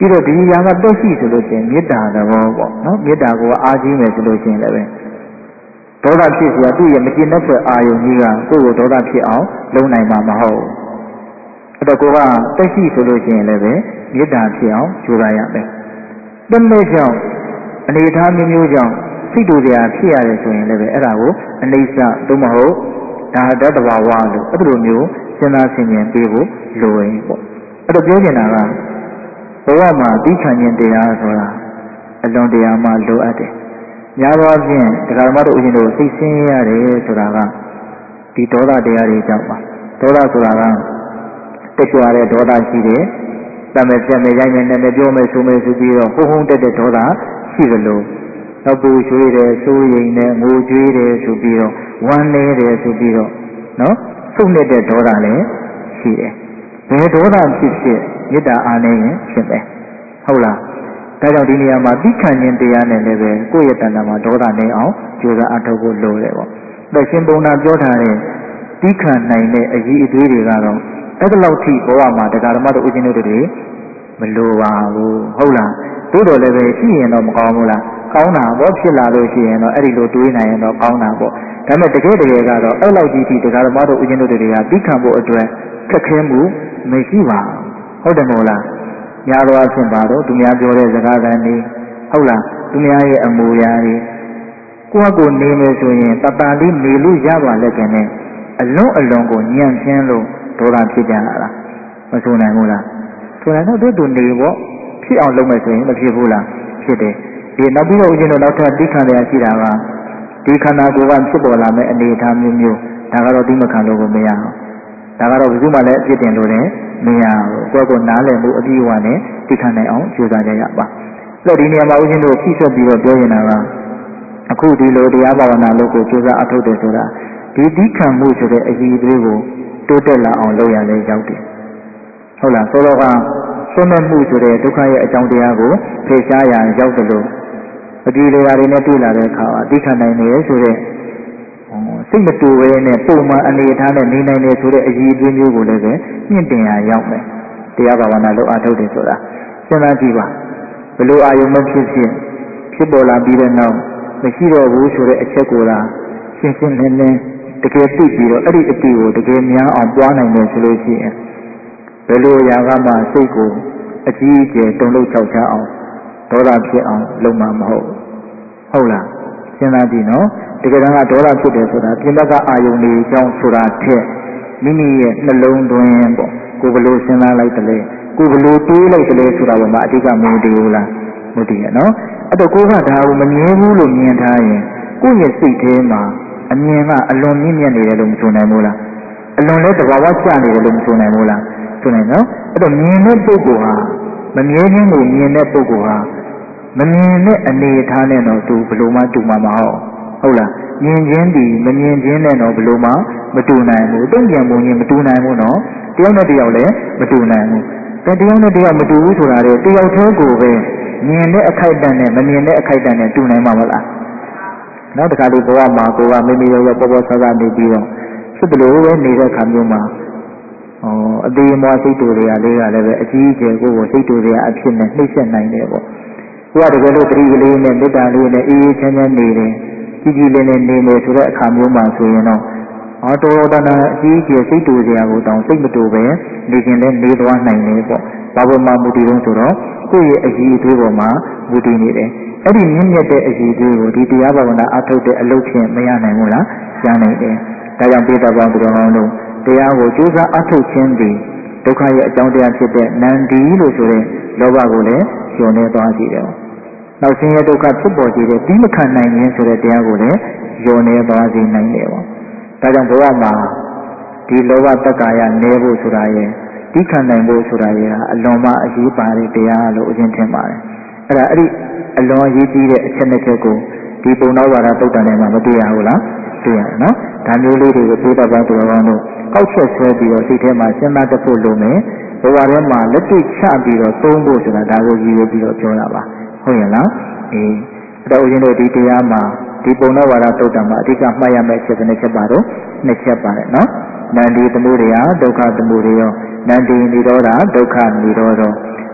ပြီးတော့ဒီရာကတက်ရှိဆိုလို့ရှိရင်မေတ္တာသဘောပေါ့နော်မေတ္တာကိုအားကြီးမယ်ဆိုလို့ရှိရင်လည်းဒေါသဖြစ်เสียသူ့ရဲ့မကျေနပ်တဲ့အာယုံကြီးကကိုယ့်ကိုဒေါသဖြစ်အောင်လုံးနိုင်မှာမဟုတ်အဲ့တော့ကိုကတက်ရှိဆိုလို့ရှိရင်လည်းမေတ္တာဖြစ်အောင်ကြိုးစားရမယ်တမဲ့ကြောင့်အနေထားမျိုးမျိုးကြောင့်စိတ်တူစရာဖြစ်ရတယ်ဆိုရင်လည်းအဲ့ဒါကိုအနိစ္စသို့မဟုတ်ဒါတတဘာဝလို့အဲ့လိုမျိုးစဉ်းစားဆင်ခြင်ပေးဖို့လိုရင်ပေါ့အဲ့တော့ပြောချင်တာကဘဝမှာသိခံခြင်းတရားဆိုတာအလွန်တရာမှလိုအပ်တယ်များသောအားဖြင့်တရားဓမ္မတို့ဦးဇင်းတို့သိဆင်းရတယ်ဆိုတာကဒီဒေါသတရားတွေကြောင့်ပါဒေါသဆိုတာကတက်ကြွတဲ့ဒေါသရှိတယ်တမဲ့ပြမဲ့ရိုက်မဲ့နဲ့ပြောမဲ့ဆိုမဲ့ဆိုပြီးတော့ဟုံတက်တဲ့ဒေါသရှိသလိုတော့ပူချွေးတယ်စိုးရိမ်တယ်ငိုကြွေးတယ်ဆိုပြီးတော့ဝမ်းနည်းတယ်ဆိုပြီးတော့နော်ဆုတ်နေတဲ့ဒေါသလည်းရှိတယ်ဘယ်ဒေါသဖြစ်ဖြစ်မေတ္တာအားနည်းရင်ဖြစ်တယ်ဟုတ်လားဒါကြောင့်ဒီနေရာမှာသိခံခြင်းတရားနဲ့လည်းပဲကိုယ့်ရဲ့တဏ္ဍာမှာဒေါသနည်းအောင်ကြိုးစားအထောက်ဖို့လိုတယ်ပေါ့ဒါရှင်ပုံနာပြောထားတဲ့သိခံနိုင်တဲ့အရေးအသွေးတွေကတော့အဲ့ဒီလောက်ထိဘဝမှာတရားဓမ္မတို့ဦးဇင်းတို့တွေမလိုပါဘူးဟုတ်လားတို့တော်လည်းပဲရှိရင်တော့မကောင်းဘူးလားကောင်းတာပေါ့ဖြစ်လာလို့ရှိရင်တော့အဲ့ဒီလိုတွေးနိုင်ရင်တော့ကောင်းတာပေါ့ဒါပေမဲ့တကယ်ကတော့အဲ့လောက်ကြီးထိတရားဓမ္မတို့ဦးဇင်းတို့တွေကသိခံဖို့အတွက်ခက်ခဲမှုမရှိပါဘူးဟုတ်တယ်မဟုတ်လားများသောအားဖြင့်ပါတော့သူများပြောတဲ့စကားသံတွေဟုတ်လားသူများရဲ့အမူအရာတွေကိုယ့်ကိုနေမယ်ဆိုရင်တတန်လေးနေလို့ရပါလက်ခင်နဲ့အလွန်ကိုညံ့ဖျင်းလို့ဒေါသဖြစ်ကြတာလားမဆိုနိုင်ဘူးလားဆိုရင်တော့သူနေပေါ့ဖြစ်အောင်လုပ်မယ်ဆိုရင်မဖြစ်ဘူးလားဖြစ်တယ်ဒီနောက်ပြီးတော့ဦးဇင်းတို့နောက်ထပ်သိခံရရှိတာကဒီခန္ဓာကိုယ်ကဖြစ်ပေါ်လာမယ့်အနေအထားမျိုးဒါကတော့သိမခံလို့ကိုမရအောင်ဒါကတော့ဘယ်သူမှလည်းအဖြစ်တင်လို့လည်းမရဘူးကိုယ့်ကိုနားလည်မှုအပြည့်အဝနဲ့သိခံနိုင်အောင်ကြိုးစားကြရပါအဲ့တော့ဒီနေရာမှာဦးဇင်းတို့ဖြည့်ဆွတ်ပြီးတော့ပြောရင်ကအခုဒီလိုတရားဘာဝနာလုပ်ကိုကြိုးစားအထောက်တယ်ဆိုတာဒီသိခံမှုဆိုတဲ့အရေးအသွေးကိုတိုးတက်လာအောင်လုပ်ရလဲရောက်တယ်ဟုတ်လားဆိုတော့ကဆုံးမဲ့မှုဆိုတဲ့ဒုက္ခရဲ့အကြောင်းတရားကိုဖယ်ရှားရရောက်တယ်လို့အဒီတွေကတွေနဲ့တွေ့လာတဲ့အခါသိခံနိုင်နေရဆိုတဲ့စိတ်မတူဘဲနဲ့ပုံမှန်အနေအထားနဲ့နေနိုင်တယ်ဆိုတဲ့အရေးအသွေးမျိုးကိုလည်းပဲမြင့်တင်ရရောက်မယ်တရားဘာဝနာလုပ်အားထုတ်တယ်ဆိုတာစဉ်းစားကြည့်ပါဘယ်လိုအာယုံမဖြစ်ပေါ်လာပြီးတဲ့နောက်မရှိတော့ဘူးဆိုတဲ့အချက်ကိုလားရှင်းရှင်းလင်းလင်းတကယ်သိပြီးတော့အဲ့ဒီအတိကိုတကယ်များအောင်ပွားနိုင်တယ်ဆိုလို့ရှိရင်ဘယ်လိုရာကမှစိတ်ကိုအကြီးအကျယ်တုန်လှုပ်ခြောက်ခြားအောင်ဒေါသဖြစ်အောင်လုပ်မှာမဟုတ်လားစဉ်းစားကြည့်နော်တကယ်တမ်းကဒေါသဖြစ်တယ်ဆိုတာပြင်ဘက်ကအာယုန်တွေအကြောင်းဆိုတာထက်မိမိရဲ့နှလုံးသွင်းပေါ့ကိုယ်ဘယ်လိုစဉ်းစားလိုက်တယ်လဲကိုယ်ဘယ်လိုတွေးလိုက်တယ်လဲဆိုတာပေါ်မှာအဓိကမူတည်ဘူးလားမူတည်ရနော်အဲ့တော့ကိုယ်ကဒါကိုမမြင်ဘူးလို့မြင်ထားရင်ကိုယ့်ရဲ့စိတ်ထဲမှာအမြင်ကအလွန်မြင့်မြတ်နေတယ်လို့မဆိုနိုင်ဘူးလားအလွန်လဲတဘာဝကျနေတယ်လို့မဆိုနိုင်ဘူးလားဆိုနိုင်နော်အဲ့တော့မြင်တဲ့ပုဂ္ဂိုလ်ဟာမမြဲခြင်းကိုမြင်တဲ့ပုဂ္ဂိုလ်ဟာမမြင်တဲ့အနေအထားနဲ့တော့သူဘယ်လိုမှတူမှာမဟုတ်လားမြင်ခြင်းဒီမမြင်ခြင်းနဲ့တော့ဘယ်လိုမှမတူနိုင်ဘူးတုံ့ပြန်ပုံချင်းမတူနိုင်ဘူးနော်တယောက်နဲ့တယောက်လည်းမတူနိုင်ဘူးတယောက်နဲ့တယောက်မတူဘူးဆိုတာလေတယောက်တည်းကိုပဲမြင်တဲ့အခိုက်အတန့်နဲ့မမြင်တဲ့အခိုက်အတန့်နဲ့တူနိုင်မှာမလားနောက်တစ်ခါဒီဘဝမှာကိုကမိမိရောပေါ်ပေါ်ဆဆနေပြီးတော့ဖြစ်တယ်လို့ပဲနေတဲ့ခါမျိုးမှာအသေးမွားစိတ်တူတွေကလေးကလည်းပဲအကြီးအကျယ်ကိုစိတ်တူတွေအဖြစ်နဲ့နှိမ့်ဆက်နိုင်တယ်ပေါ့ကိုကတကယ်လို့တတိကလေးနဲ့မေတ္တာလေးနဲ့အေးအေးချမ်းချမ်းနေတယ်ကြီးကြီးလေးနဲ့နေမယ်ဆိုတဲ့အခါမျိုးမှာဆိုရင်တော့တော်တနာအကြီးအကျယ်စိတ်တူစရာကိုတောင်စိတ်မတူပဲနေခြင်းနဲ့နေသွားနိုင်တယ်ပေါ့ဘာပေါ်မှာမူတည်လို့ဆိုတော့ကိုယ့်ရဲ့အကြီးအသေးပေါ်မှာမူတည်နေတယ်အဲ့ဒီမြင့်မြတ်တဲ့အကြီးအသေးကိုဒီတရားဘာဝနာအထုတ်တဲ့အလုပ်ဖြင့်မရနိုင်ဘူးလားရနိုင်တယ်ဒါကြောင့်ပိဋကပေါင်းသူတော်ကောင်းတို့တရားကိုကြိုးစားအထုတ်ခြင်းသည်ဒုက္ခရဲ့အကြောင်းတရားဖြစ်တဲ့နန္ဒီလို့ဆိုတဲ့လောဘကိုလည်းလျော်နေသွားစေတယ်။နောက်ဆင်းရဲဒုက္ခဖြစ်ပေါ်စေတဲ့ပြီးမခံနိုင်ခြင်းဆိုတဲ့တရားကိုလည်းလျော်နေသွားစေနိုင်တယ်ပေါ့။ဒါကြောင့်ဘဝမှာဒီလောဘတက္ကာယနည်းဖို့ဆိုတာရဲ့ပြီးခံနိုင်ဖို့ဆိုတာရဲ့အလွန်မှအရေးပါတဲ့တရားလို့အရင်ထင်ပါတယ်။အဲ့ဒီအလွန်အရေးကြီးတဲ့အချက်နှစ်ချက်ကိုဒီပုံတော်ဝါဒတုတ်တန်ထဲမှာမတွေ့ရဘူးလား။တွေ့ရနော်။ဒါမျိုးလေးတွေကိုသိတတ်ပါသူတော်ကောင်းတို့ကောက်ချက်ဆွဲပြီးတော့စိတ်ထဲမှာစဉ်းစားတတ်ဖို့လိုမယ်ဘဝထဲမှာလက်တွေ့ချပြီးတော့သုံးဖို့ဆိုတာဒါကိုရည်ရွယ်ပြီးတော့ပြောတာပါဟုတ်ရဲ့လားအဲ့တော့ဦးဇင်းတို့ဒီတရားမှာဒီပုံတော်ဝါဒတုတ်တံမှာအဓိကမှတ်ရမယ့်အချက်တစ်ချက်ပါတော့နှစ်ချက်ပါတယ်နော်နန္ဒီသမှုရိယဒုက္ခသမှုရိယနန္ဒီនិရောဓဒုက္ခនិရောဓ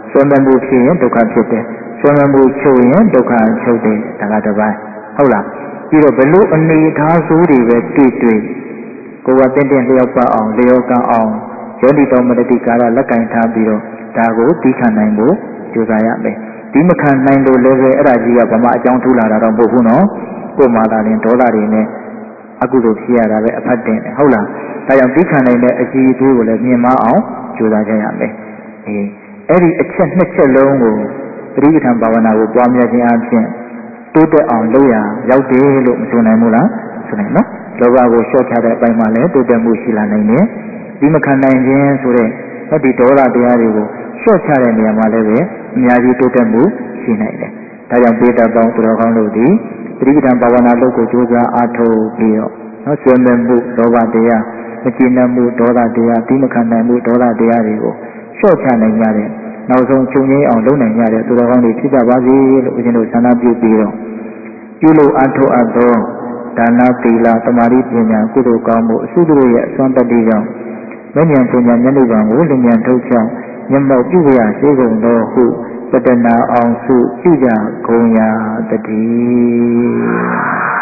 ဆွေးနွေးမှုဖြစ်ရင်ဒုက္ခဖြစ်တယ်ဆွေးနွေးမှုချုပ်ရင်ဒုက္ခချုပ်တယ်ဒါကတစ်ပိုင်းဟုတ်လားပြီးတော့ဘလို့အနေထားဆိုးတွေပဲတွေ့ကိုယ်ကတင်းလျောက်ပတ်အောင်လျောကံအောင်ယောနိတော်မတတိကာရလက်ကင်ထားပြီးတော့ဒါကိုသိခံနိုင်ဖို့ကြိုးစားရမယ်ဒီမခံနိုင်လို့လည်းပဲအဲ့ဒါကြီးကဘာမှအကြောင်းထူလာတာတော့မဟုတ်ဘူးနော်ကိုယ်မှသာရင်ဒေါသတွေနဲ့အကုသိုလ်ဖြစ်ရတာပဲအဖတ်တင်တယ်ဟုတ်လားဒါကြောင့်သိခံနိုင်တဲ့အကြည့်အသွေးကိုလည်းမြင်မအောင်ကြိုးစားကြရမယ်အဲ့ဒီအချက်နှစ်ချက်လုံးကိုပရိပဋ္ဌာန်ဘာဝနာကိုပွားများခြင်းအပြင်တိုးတက်အောင်လုပ်ရရောက်တယ်လို့မဆိုနိုင်ဘူးလားဆိုနိုင်နော်လောဘကိုလျှော့ချတဲ့အပိုင်းမှာလည်းတိုးတက်မှုရှိလာနိုင်တယ်ဒီမခံနိုင်ခြင်းဆိုတဲ့ဒီဒေါသတရားတွေကိုလျှော့ချတဲ့နေရာမှာလည်းပဲအများကြီးတိုးတက်မှုရှိနိုင်တယ်ဒါကြောင့်ပေတပေါင်းသူတော်ကောင်းတို့ဒီပရိပဋ္ဌာန်ဘာဝနာလုပ်ကိုကြိုးစားအားထုတ်ပြီးတော့နော်ဆွေးနွေးမှုလောဘတရားမကျေနပ်မှုဒေါသတရားဒီမခံနိုင်မှုဒေါသတရားတွေကိုလျှော့ချနိုင်ကြတဲ့နောက်ဆုံးချုပ်ငြိမ်းအောင်လုပ်နိုင်ကြတဲ့သူတော်ကောင်းတွေဖြစ်ကြပါစေလို့ဦးဇင်းတို့ဆန္ဒပြုပြီးတော့ပြုလို့အားထုတ်အပ်သောဒါနသီလသမာဓိပညာကုသိုလ်ကောင်းမှုအစုတို့ရဲ့အစွမ်းတတ္တိကြောင့်မဉ္ဇဉ်ပညာမျက်နှာပံကိုလျင်ထုတ်ချောင်းမျက်မှောက်ပြုရစေကုန်သောဟုပတနာအောင်စုပြုကြကုန်ရာတည်း